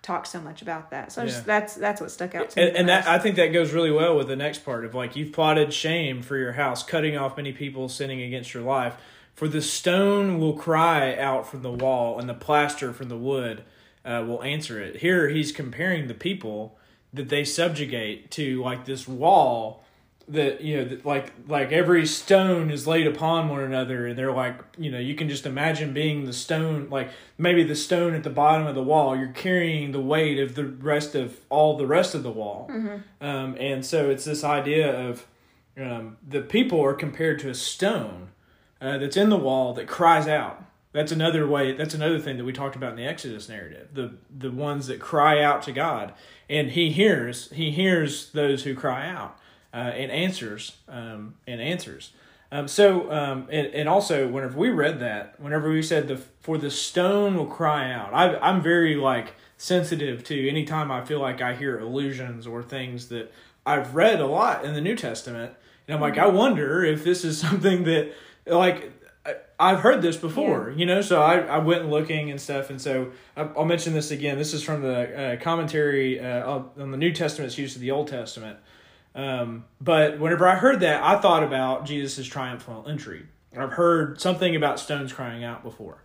talk so much about that. So just, Yeah. that's that's what stuck out to me. And, and that I think that goes really well with the next part of like, you've plotted shame for your house, cutting off many people sinning against your life. For the stone will cry out from the wall, and the plaster from the wood uh, will answer it. Here he's comparing the people that they subjugate to like this wall that, you know, that like like every stone is laid upon one another, and they're like, you know, you can just imagine being the stone, like maybe the stone at the bottom of the wall, you're carrying the weight of the rest of all the rest of the wall. Mm-hmm. Um, and so it's this idea of um, the people are compared to a stone uh, that's in the wall that cries out. That's another way. That's another thing that we talked about in the Exodus narrative. The the ones that cry out to God, and He hears. He hears those who cry out, uh, and answers. Um, and answers. Um, so um, and and also whenever we read that, whenever we said the for the stone will cry out, I, I'm very like sensitive to anytime I feel like I hear allusions or things that I've read a lot in the New Testament, and I'm like, I wonder if this is something that like. I've heard this before, yeah. you know, so I, I went looking and stuff, and so I'll mention this again. This is from the uh, commentary uh, on the New Testament's use of the Old Testament. Um, but whenever I heard that, I thought about Jesus' triumphal entry. I've heard something about stones crying out before.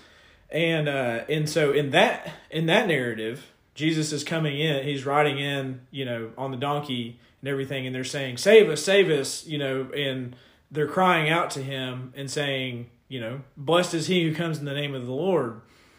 And uh, and so in that in that narrative, Jesus is coming in, he's riding in, you know, on the donkey and everything, and they're saying, save us, save us, you know, and they're crying out to him and saying, you know, blessed is he who comes in the name of the Lord.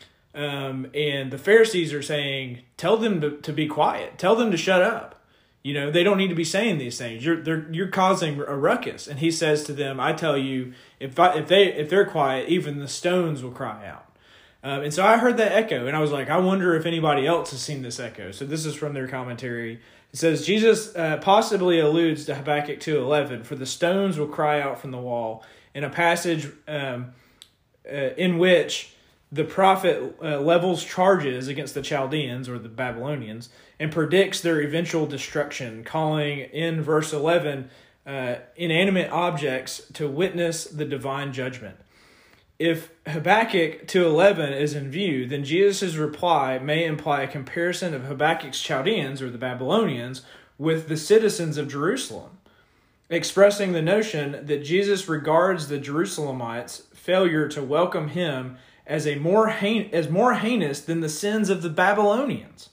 Um, and the Pharisees are saying, tell them to, to be quiet. Tell them to shut up. You know, they don't need to be saying these things. You're they're you're causing a ruckus. And he says to them, I tell you, if I, if they if they're quiet, even the stones will cry out. Um, and so I heard that echo, and I was like, I wonder if anybody else has seen this echo. So this is from their commentary. It says, Jesus uh, possibly alludes to Habakkuk two eleven, for the stones will cry out from the wall, in a passage um, uh, in which the prophet uh, levels charges against the Chaldeans, or the Babylonians, and predicts their eventual destruction, calling in verse eleven uh, inanimate objects to witness the divine judgment. If Habakkuk two eleven is in view, then Jesus' reply may imply a comparison of Habakkuk's Chaldeans, or the Babylonians, with the citizens of Jerusalem, expressing the notion that Jesus regards the Jerusalemites' failure to welcome him as a more hein- as more heinous than the sins of the Babylonians.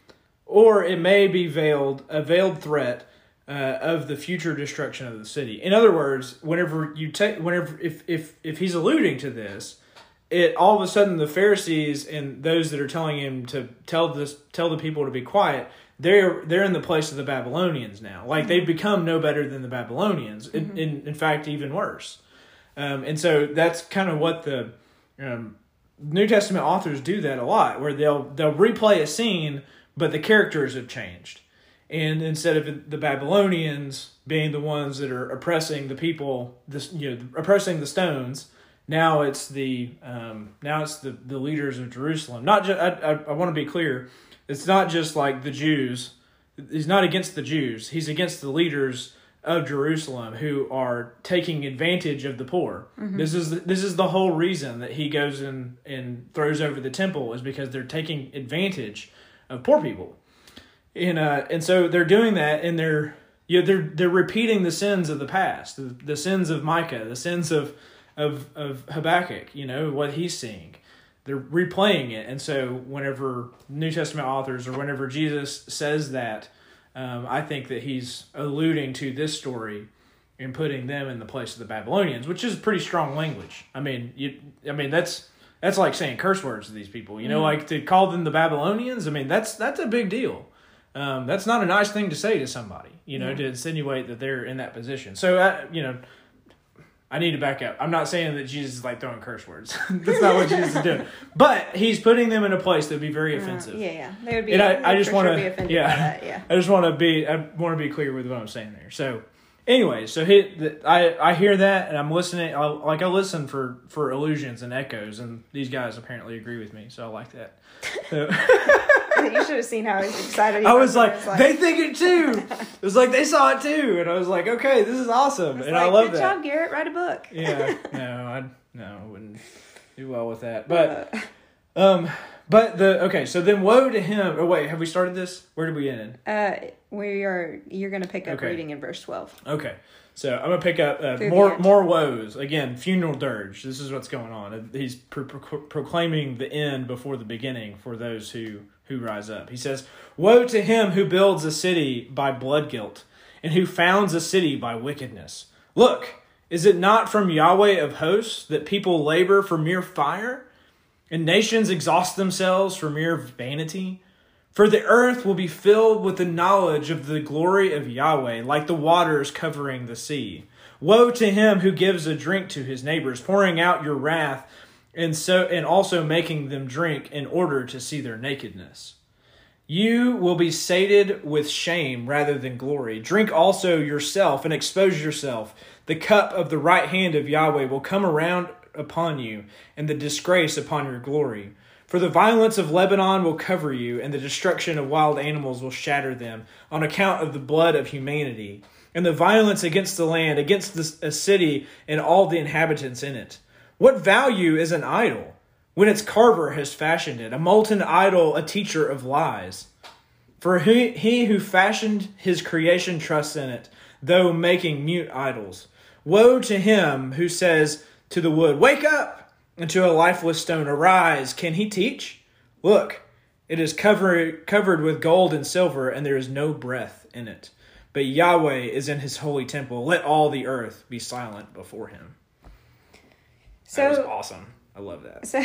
Or it may be veiled a veiled threat Uh, of the future destruction of the city. In other words, whenever you take, whenever if if if he's alluding to this, it all of a sudden the Pharisees and those that are telling him to tell this tell the people to be quiet, they're they're in the place of the Babylonians now. Like mm-hmm. they've become no better than the Babylonians. Mm-hmm. In, in in fact, even worse. Um, and so that's kind of what the um, New Testament authors do that a lot, where they'll they'll replay a scene, but the characters have changed. And instead of the Babylonians being the ones that are oppressing the people, this you know, oppressing the stones, now it's the um, now it's the, the leaders of Jerusalem. Not just I, I, I want to be clear, it's not just like the Jews. He's not against the Jews. He's against the leaders of Jerusalem who are taking advantage of the poor. Mm-hmm. This is this is the whole reason that he goes and and throws over the temple, is because they're taking advantage of poor people. And uh, and so they're doing that, and they're you know, they're they're repeating the sins of the past, the, the sins of Micah, the sins of of of Habakkuk. You know what he's seeing, they're replaying it. And so whenever New Testament authors, or whenever Jesus says that, um, I think that he's alluding to this story and putting them in the place of the Babylonians, which is pretty strong language. I mean, you I mean that's that's like saying curse words to these people. You know, mm-hmm. like to call them the Babylonians. I mean, that's that's a big deal. Um, that's not a nice thing to say to somebody, you know, yeah. to insinuate that they're in that position. So, I, you know, I need to back up. I'm not saying that Jesus is like throwing curse words. That's not what Jesus is doing. But he's putting them in a place that would be very offensive. Uh, yeah, yeah. They would be, and I, I just want to, sure yeah, that, yeah. I just want to be, I want to be clear with what I'm saying there. So, anyway, so he, I, I hear that, and I'm listening. I, like I listen for, for illusions and echoes, and these guys apparently agree with me, so I like that. So. You should have seen how excited he I was. was like, like, they think it too. It was like they saw it too, and I was like, okay, this is awesome, and like, I love good that. Good job, Garrett. Write a book. Yeah, no, I no, I wouldn't do well with that. But, um, But the okay, so then woe to him. Oh wait, have we started this? Where did we end? Uh, we are. You're going to pick up Okay. reading in verse twelve. Okay, so I'm gonna pick up uh, Through the more end. more woes again. Funeral dirge. This is what's going on. He's pro- pro- proclaiming the end before the beginning for those who who rise up. He says, "Woe to him who builds a city by blood guilt, and who founds a city by wickedness. Look, is it not from Yahweh of hosts that people labor for mere fire, and nations exhaust themselves for mere vanity? For the earth will be filled with the knowledge of the glory of Yahweh, like the waters covering the sea. Woe to him who gives a drink to his neighbors, pouring out your wrath, and so and also making them drink in order to see their nakedness. You will be sated with shame rather than glory. Drink also yourself and expose yourself. The cup of the right hand of Yahweh will come around upon you, and the disgrace upon your glory. For the violence of Lebanon will cover you, and the destruction of wild animals will shatter them, on account of the blood of humanity, and the violence against the land, against the, a city and all the inhabitants in it. What value is an idol, when its carver has fashioned it, a molten idol, a teacher of lies? For he, he who fashioned his creation trusts in it, though making mute idols. Woe to him who says to the wood, wake up, and to a lifeless stone, arise. Can he teach? Look, it is covered, covered with gold and silver, and there is no breath in it. But Yahweh is in his holy temple. Let all the earth be silent before him. So, that was awesome. I love that. So,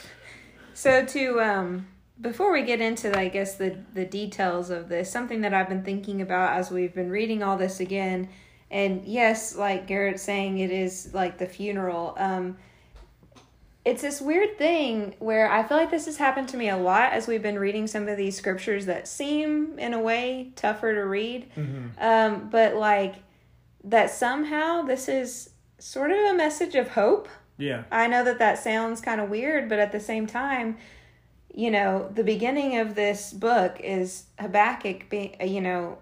so to um, before we get into, I guess, the the details of this, something that I've been thinking about as we've been reading all this again, and yes, like Garrett's saying, it is like the funeral. Um, it's this weird thing where I feel like this has happened to me a lot as we've been reading some of these scriptures that seem, in a way, tougher to read. Mm-hmm. Um, but like that somehow this is sort of a message of hope. Yeah. I know that that sounds kind of weird, but at the same time, you know, the beginning of this book is Habakkuk being, you know,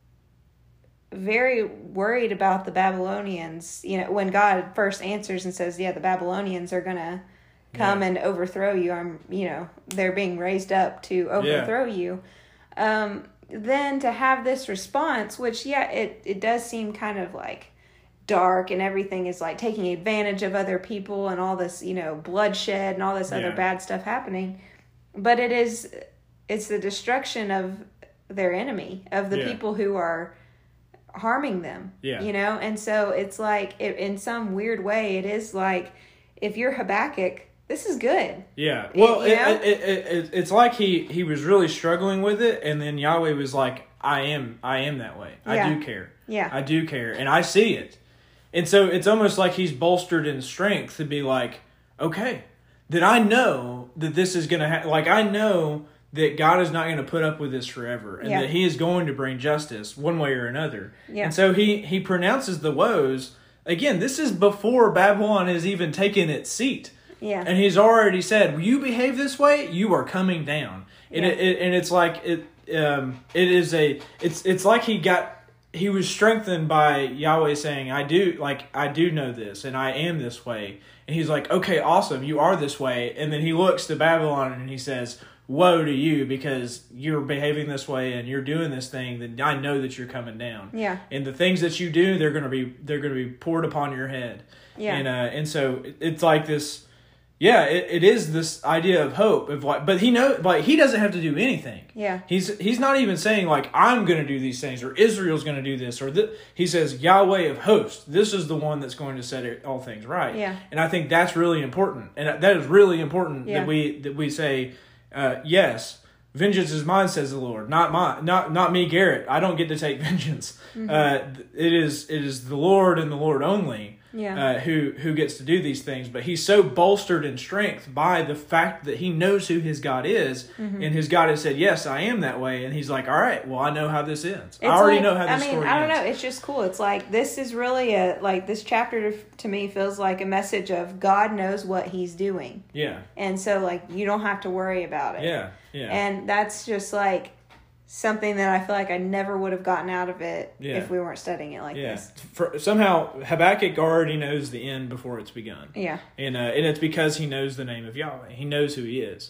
very worried about the Babylonians. You know, when God first answers and says, yeah, the Babylonians are going to come Yeah. and overthrow you. I'm, you know, they're being raised up to overthrow Yeah. you. Um, then to have this response, which, yeah, it, it does seem kind of like dark and everything is like taking advantage of other people and all this, you know, bloodshed and all this other Yeah. bad stuff happening. But it is, it's the destruction of their enemy, of the Yeah. people who are harming them. Yeah. You know? And so it's like, it, in some weird way, it is like, if you're Habakkuk, this is good. Yeah. Well, You it, know? it, it, it, it's like he, he was really struggling with it, and then Yahweh was like, I am, I am that way. Yeah. I do care. Yeah. I do care, and I see it. And so it's almost like he's bolstered in strength to be like, okay, then I know that this is going to happen. Like, I know that God is not going to put up with this forever, and Yeah. that he is going to bring justice one way or another. Yeah. And so he, he pronounces the woes. Again, this is before Babylon has even taken its seat. Yeah. And he's already said, "Will you behave this way? You are coming down." And Yeah. it, it and it's like it um it is a it's it's like he got he was strengthened by Yahweh saying, "I do like I do know this, and I am this way." And he's like, "Okay, awesome, you are this way." And then he looks to Babylon and he says, "Woe to you, because you're behaving this way and you're doing this thing. Then I know that you're coming down. Yeah. And the things that you do, they're gonna be they're gonna be poured upon your head." Yeah. And uh, and so it, it's like this. Yeah, it, it is this idea of hope of like, but he know like he doesn't have to do anything. Yeah. He's he's not even saying like I'm going to do these things or Israel's going to do this or th-. He says Yahweh of hosts. This is the one that's going to set it, all things right. Yeah. And I think that's really important, and that is really important Yeah. that we that we say uh, yes. Vengeance is mine, says the Lord, not mine, not not me, Garrett. I don't get to take vengeance. Mm-hmm. Uh, it is it is the Lord and the Lord only. Yeah. Uh, who who gets to do these things, but he's so bolstered in strength by the fact that he knows who his God is, Mm-hmm. and his God has said, "Yes, I am that way," and he's like, "All right, well, I know how this ends. I It's already like- know how this I mean, story I don't ends." know. It's just cool. It's like this is really a like this chapter to, to me feels like a message of God knows what He's doing, Yeah, and so like you don't have to worry about it. yeah, yeah, And that's just like something that I feel like I never would have gotten out of it Yeah. if we weren't studying it like yeah. this. For, somehow Habakkuk already knows the end before it's begun, Yeah. and uh, and it's because he knows the name of Yahweh. He knows who he is,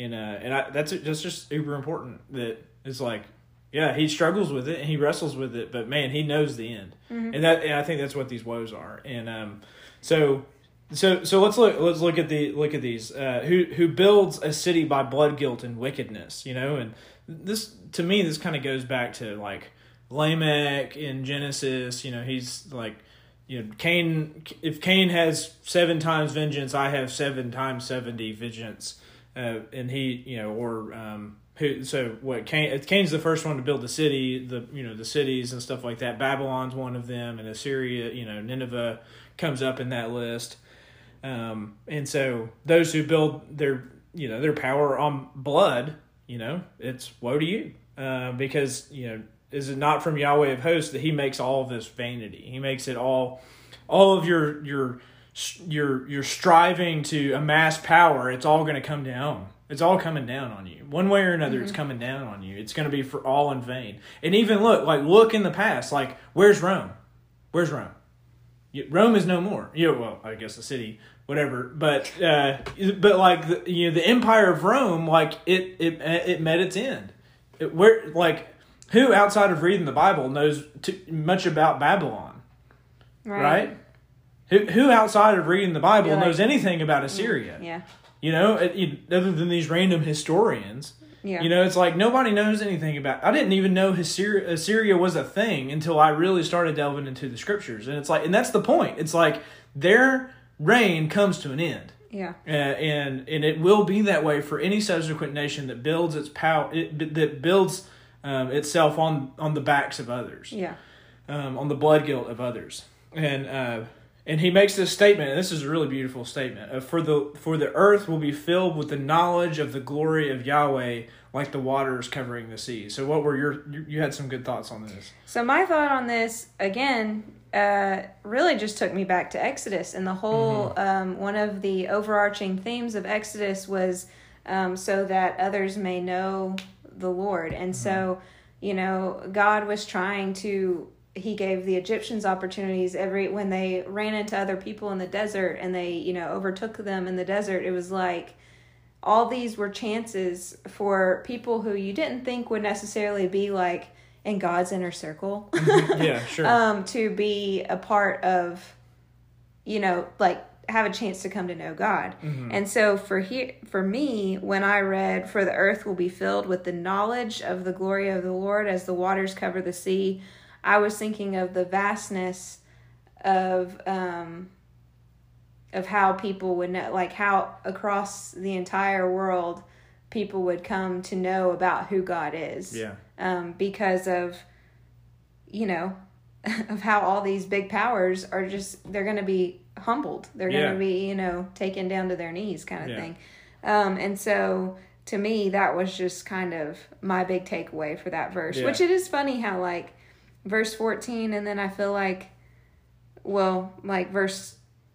And uh, and I, that's that's just super important. That it's like, yeah, he struggles with it and he wrestles with it, but man, he knows the end. Mm-hmm. And that and I think that's what these woes are. And um, so so so let's look let's look at the look at these. Uh, who who builds a city by blood guilt and wickedness? You know, and this to me this kind of goes back to like Lamech in Genesis. You know, he's like. You know, Cain. If Cain has seven times vengeance, I have seven times seventy vengeance, uh, and he, you know, or um, who? So what? Cain. Cain's the first one to build the city, the you know the cities and stuff like that. Babylon's one of them, and Assyria. You know, Nineveh comes up in that list, um, and so those who build their you know their power on blood, you know, it's woe to you, uh, because you know. Is it not from Yahweh of hosts that he makes all of this vanity? He makes it all, all of your your your your striving to amass power. It's all going to come down. It's all coming down on you, one way or another. Mm-hmm. It's coming down on you. It's going to be for all in vain. And even look, like look in the past. Like where's Rome? Where's Rome? Rome is no more. You know, well, I guess the city, whatever. But uh, but like the, you know, the empire of Rome, like it it it met its end. It, where like. Who outside of reading the Bible knows too much about Babylon, right? right? Who who outside of reading the Bible like, knows anything about Assyria? Yeah, you know, it, it, other than these random historians. Yeah, you know, it's like nobody knows anything about. I didn't even know Assyria, Assyria was a thing until I really started delving into the scriptures, and it's like, and that's the point. It's like their reign comes to an end. Yeah, uh, and and it will be that way for any subsequent nation that builds its power, it, that builds. Um, itself on, on the backs of others, yeah, um, on the blood guilt of others, and uh, and he makes this statement. And this is a really beautiful statement. Uh, for the for the earth will be filled with the knowledge of the glory of Yahweh, like the waters covering the sea. So, what were your you, you had some good thoughts on this? So my thought on this again, uh, really just took me back to Exodus, and the whole mm-hmm. um, one of the overarching themes of Exodus was um, so that others may know the Lord. And mm-hmm. so, you know, God was trying to, he gave the Egyptians opportunities every, when they ran into other people in the desert and they, you know, overtook them in the desert. It was like, all these were chances for people who you didn't think would necessarily be like in God's inner circle. Mm-hmm. Yeah, sure. um, to be a part of, you know, like, have a chance to come to know God. Mm-hmm. And so for he, for me, when I read, for the earth will be filled with the knowledge of the glory of the Lord as the waters cover the sea, I was thinking of the vastness of, um, of how people would know, like how across the entire world, people would come to know about who God is. Yeah. Um, because of, you know, of how all these big powers are just, they're going to be humbled. They're going to yeah. be, you know, taken down to their knees kind of yeah. thing. Um, and so to me, that was just kind of my big takeaway for that verse, yeah. which it is funny how like verse fourteen, and then I feel like, well, like verse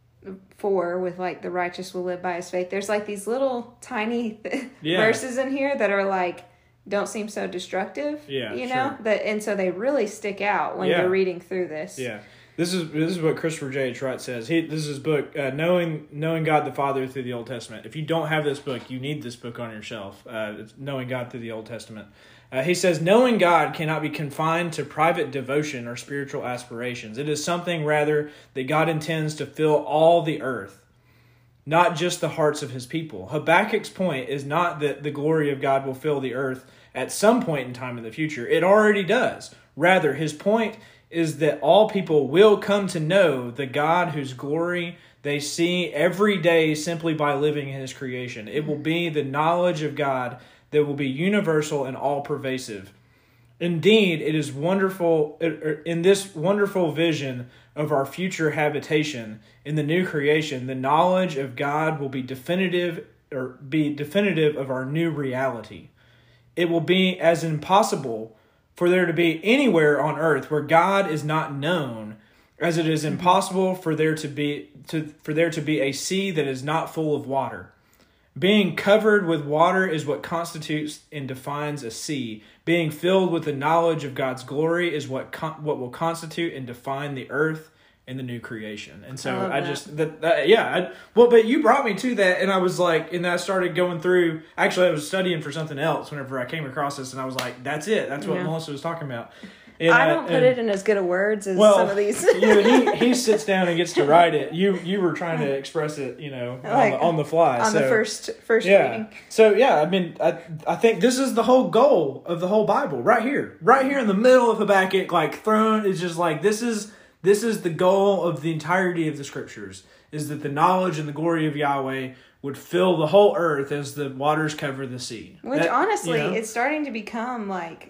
four with like the righteous will live by his faith. There's like these little tiny yeah. verses in here that are like, don't seem so destructive, yeah, you know, sure. that, and so they really stick out when yeah. you're reading through this. Yeah. This is this is what Christopher J. Trott says. He this is his book, uh, knowing knowing God the Father through the Old Testament. If you don't have this book, you need this book on your shelf. Uh, it's Knowing God through the Old Testament. Uh, he says, knowing God cannot be confined to private devotion or spiritual aspirations. It is something rather that God intends to fill all the earth, not just the hearts of his people. Habakkuk's point is not that the glory of God will fill the earth at some point in time in the future. It already does. Rather, his point is that all people will come to know the God whose glory they see every day simply by living in his creation. It will be the knowledge of God that will be universal and all-pervasive. Indeed, it is wonderful, in this wonderful vision of our future habitation in the new creation, the knowledge of God will be definitive or be definitive of our new reality. It will be as impossible for there to be anywhere on earth where God is not known, as it is impossible for there to be to for there to be a sea that is not full of water. Being covered with water is what constitutes and defines a sea. Being filled with the knowledge of God's glory is what con- what will constitute and define the earth in the new creation. And so I love I, that. just, that, that yeah, I, well, but you brought me to that, and I was like, and I started going through, actually I was studying for something else whenever I came across this, and I was like, that's it, that's what Yeah. Melissa was talking about. And, I uh, don't put and, it in as good of words as well, some of these. you know, he, he sits down and gets to write it. You you were trying to express it, you know, Like, on, the, on the fly. on so, the first first yeah. reading. So yeah, I mean, I I think this is the whole goal of the whole Bible, right here, right here in the middle of Habakkuk, like thrown is just like this is this is the goal of the entirety of the scriptures, is that the knowledge and the glory of Yahweh would fill the whole earth as the waters cover the sea. Which That- honestly, you know? it's starting to become like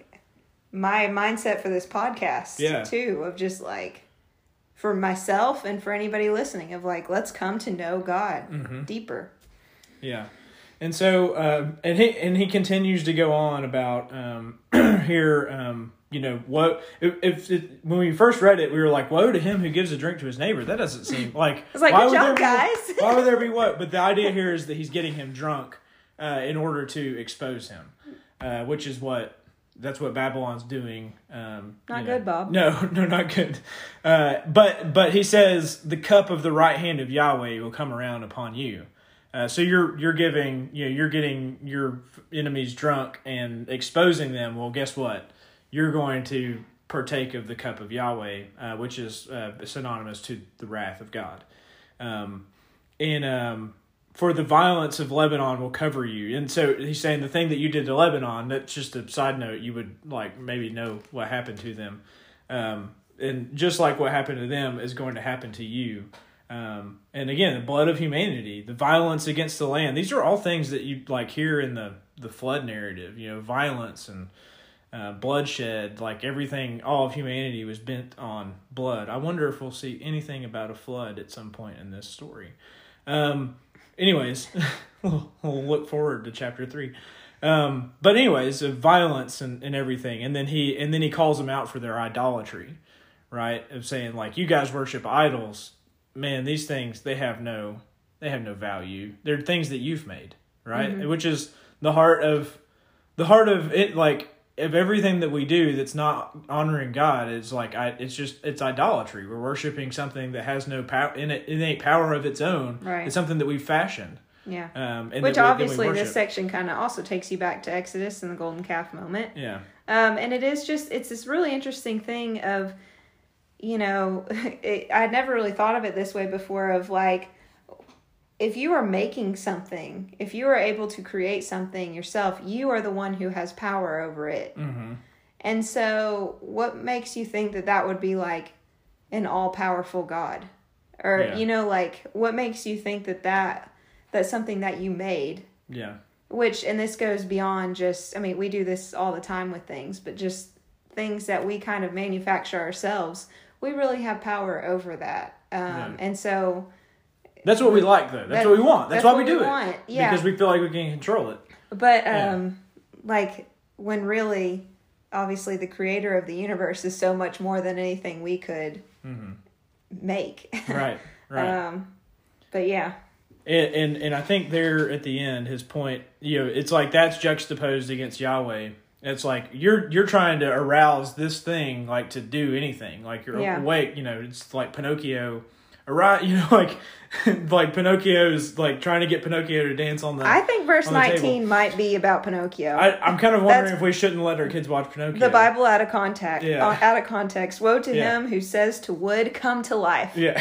my mindset for this podcast Yeah. too, of just like for myself and for anybody listening, of like, let's come to know God Mm-hmm. deeper. Yeah, and so uh, and he and he continues to go on about um, here. Um, you know what? If, if it, when we first read it, we were like, "Woe to him who gives a drink to his neighbor." That doesn't seem like. It's like, why good would job, there be- guys. Why would there be what? But the idea here is that he's getting him drunk uh, in order to expose him, uh, which is what. That's what Babylon's doing. Um, Not you know. good, Bob. No, no, not good. Uh, but but he says the cup of the right hand of Yahweh will come around upon you. Uh, so you're you're giving you know you're getting your enemies drunk and exposing them. Well, guess what? You're going to partake of the cup of Yahweh, uh, which is uh, synonymous to the wrath of God. Um, and um, for the violence of Lebanon will cover you. And so he's saying the thing that you did to Lebanon, that's just a side note, you would like maybe know what happened to them. Um, and just like what happened to them is going to happen to you. Um, and again, the blood of humanity, the violence against the land, these are all things that you like hear in the, the flood narrative, you know, violence and uh, bloodshed, like everything, all of humanity was bent on blood. I wonder if we'll see anything about a flood at some point in this story. Um, anyways, we'll, we'll look forward to chapter three. Um, but anyways, of violence and, and everything. And then he, and then he calls them out for their idolatry, right? Of saying like, you guys worship idols. Man, these things, they have no, they have no value. They're things that you've made, right? Mm-hmm. Which is the heart of, the heart of it, like, of everything that we do that's not honoring God is like, I, it's just, it's idolatry. We're worshiping something that has no power, innate power of its own. Right. It's something that we've fashioned. Yeah. Um, and Which that we, obviously that we this worship. section kind of also takes you back to Exodus and the golden calf moment. Yeah. Um, and it is just, it's this really interesting thing of, you know, it, I'd never really thought of it this way before, of like, if you are making something, if you are able to create something yourself, you are the one who has power over it. Mm-hmm. And so what makes you think that that would be like an all-powerful God? Or, Yeah. you know, like, what makes you think that, that that's something that you made? Yeah. Which, and this goes beyond just, I mean, we do this all the time with things, but just things that we kind of manufacture ourselves, we really have power over that. Um, Yeah. And so... That's what we like, though. That's That- what we want. That's, that's why we what do we it. want, yeah. Because we feel like we can control it. But, Yeah. um, like, when really, obviously, the creator of the universe is so much more than anything we could Mm-hmm. make. Right, right. um, but, yeah. And, and and I think there at the end, his point, you know, it's like that's juxtaposed against Yahweh. It's like you're you're trying to arouse this thing, like to do anything, like you're Yeah. awake. You know, it's like Pinocchio, arouse. You know, like like Pinocchio's like trying to get Pinocchio to dance on the. I think verse on the nineteen table. might be about Pinocchio. I, I'm kind of wondering That's- if we shouldn't let our kids watch Pinocchio. the Bible out of context. Yeah. uh, out of context. Woe to Yeah. him who says to wood, come to life. Yeah.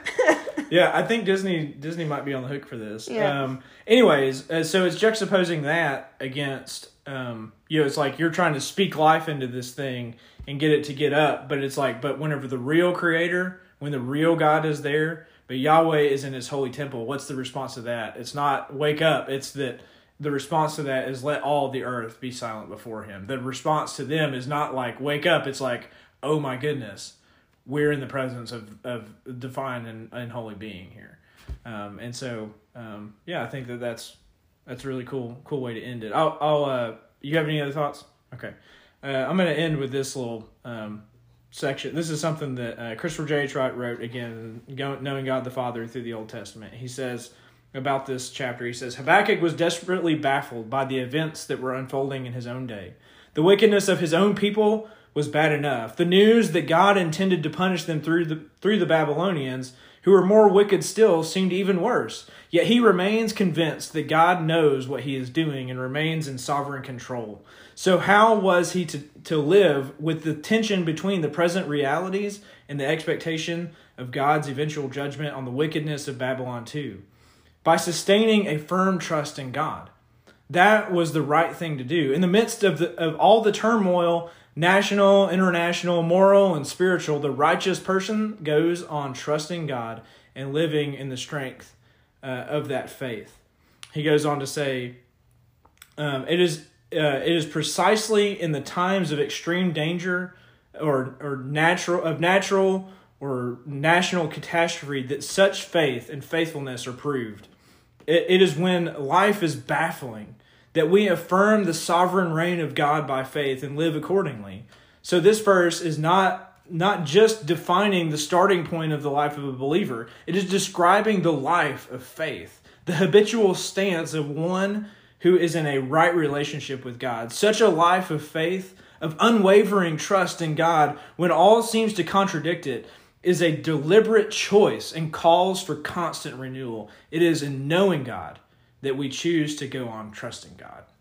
Yeah, I think Disney Disney might be on the hook for this. Yeah. Um, anyways, uh, so it's juxtaposing that against, um, you know, it's like you're trying to speak life into this thing and get it to get up, but it's like, but whenever the real creator, when the real God is there, but Yahweh is in his holy temple, what's the response to that? It's not wake up, it's that the response to that is let all the earth be silent before him. The response to them is not like wake up, it's like, oh my goodness. We're in the presence of, of divine and, and holy being here. Um, and so, um, yeah, I think that that's, that's a really cool, cool way to end it. I'll, I'll, uh, you have any other thoughts? Okay. Uh, I'm going to end with this little, um, section. This is something that, uh, Christopher J. Trott wrote again, go, knowing God the Father through the Old Testament. He says about this chapter, he says, Habakkuk was desperately baffled by the events that were unfolding in his own day. The wickedness of his own people was bad enough. The news that God intended to punish them through the through the Babylonians, who were more wicked still, seemed even worse. Yet he remains convinced that God knows what he is doing and remains in sovereign control. So how was he to, to live with the tension between the present realities and the expectation of God's eventual judgment on the wickedness of Babylon too? By sustaining a firm trust in God. That was the right thing to do. In the midst of the, of all the turmoil, national, international, moral, and spiritual, the righteous person goes on trusting God and living in the strength uh, of that faith. He goes on to say, um, it is uh, it is precisely in the times of extreme danger or or natural of natural or national catastrophe that such faith and faithfulness are proved. It, it is when life is baffling that we affirm the sovereign reign of God by faith and live accordingly. So this verse is not, not just defining the starting point of the life of a believer. It is describing the life of faith, the habitual stance of one who is in a right relationship with God. Such a life of faith, of unwavering trust in God, when all seems to contradict it, is a deliberate choice and calls for constant renewal. It is in knowing God that we choose to go on trusting God.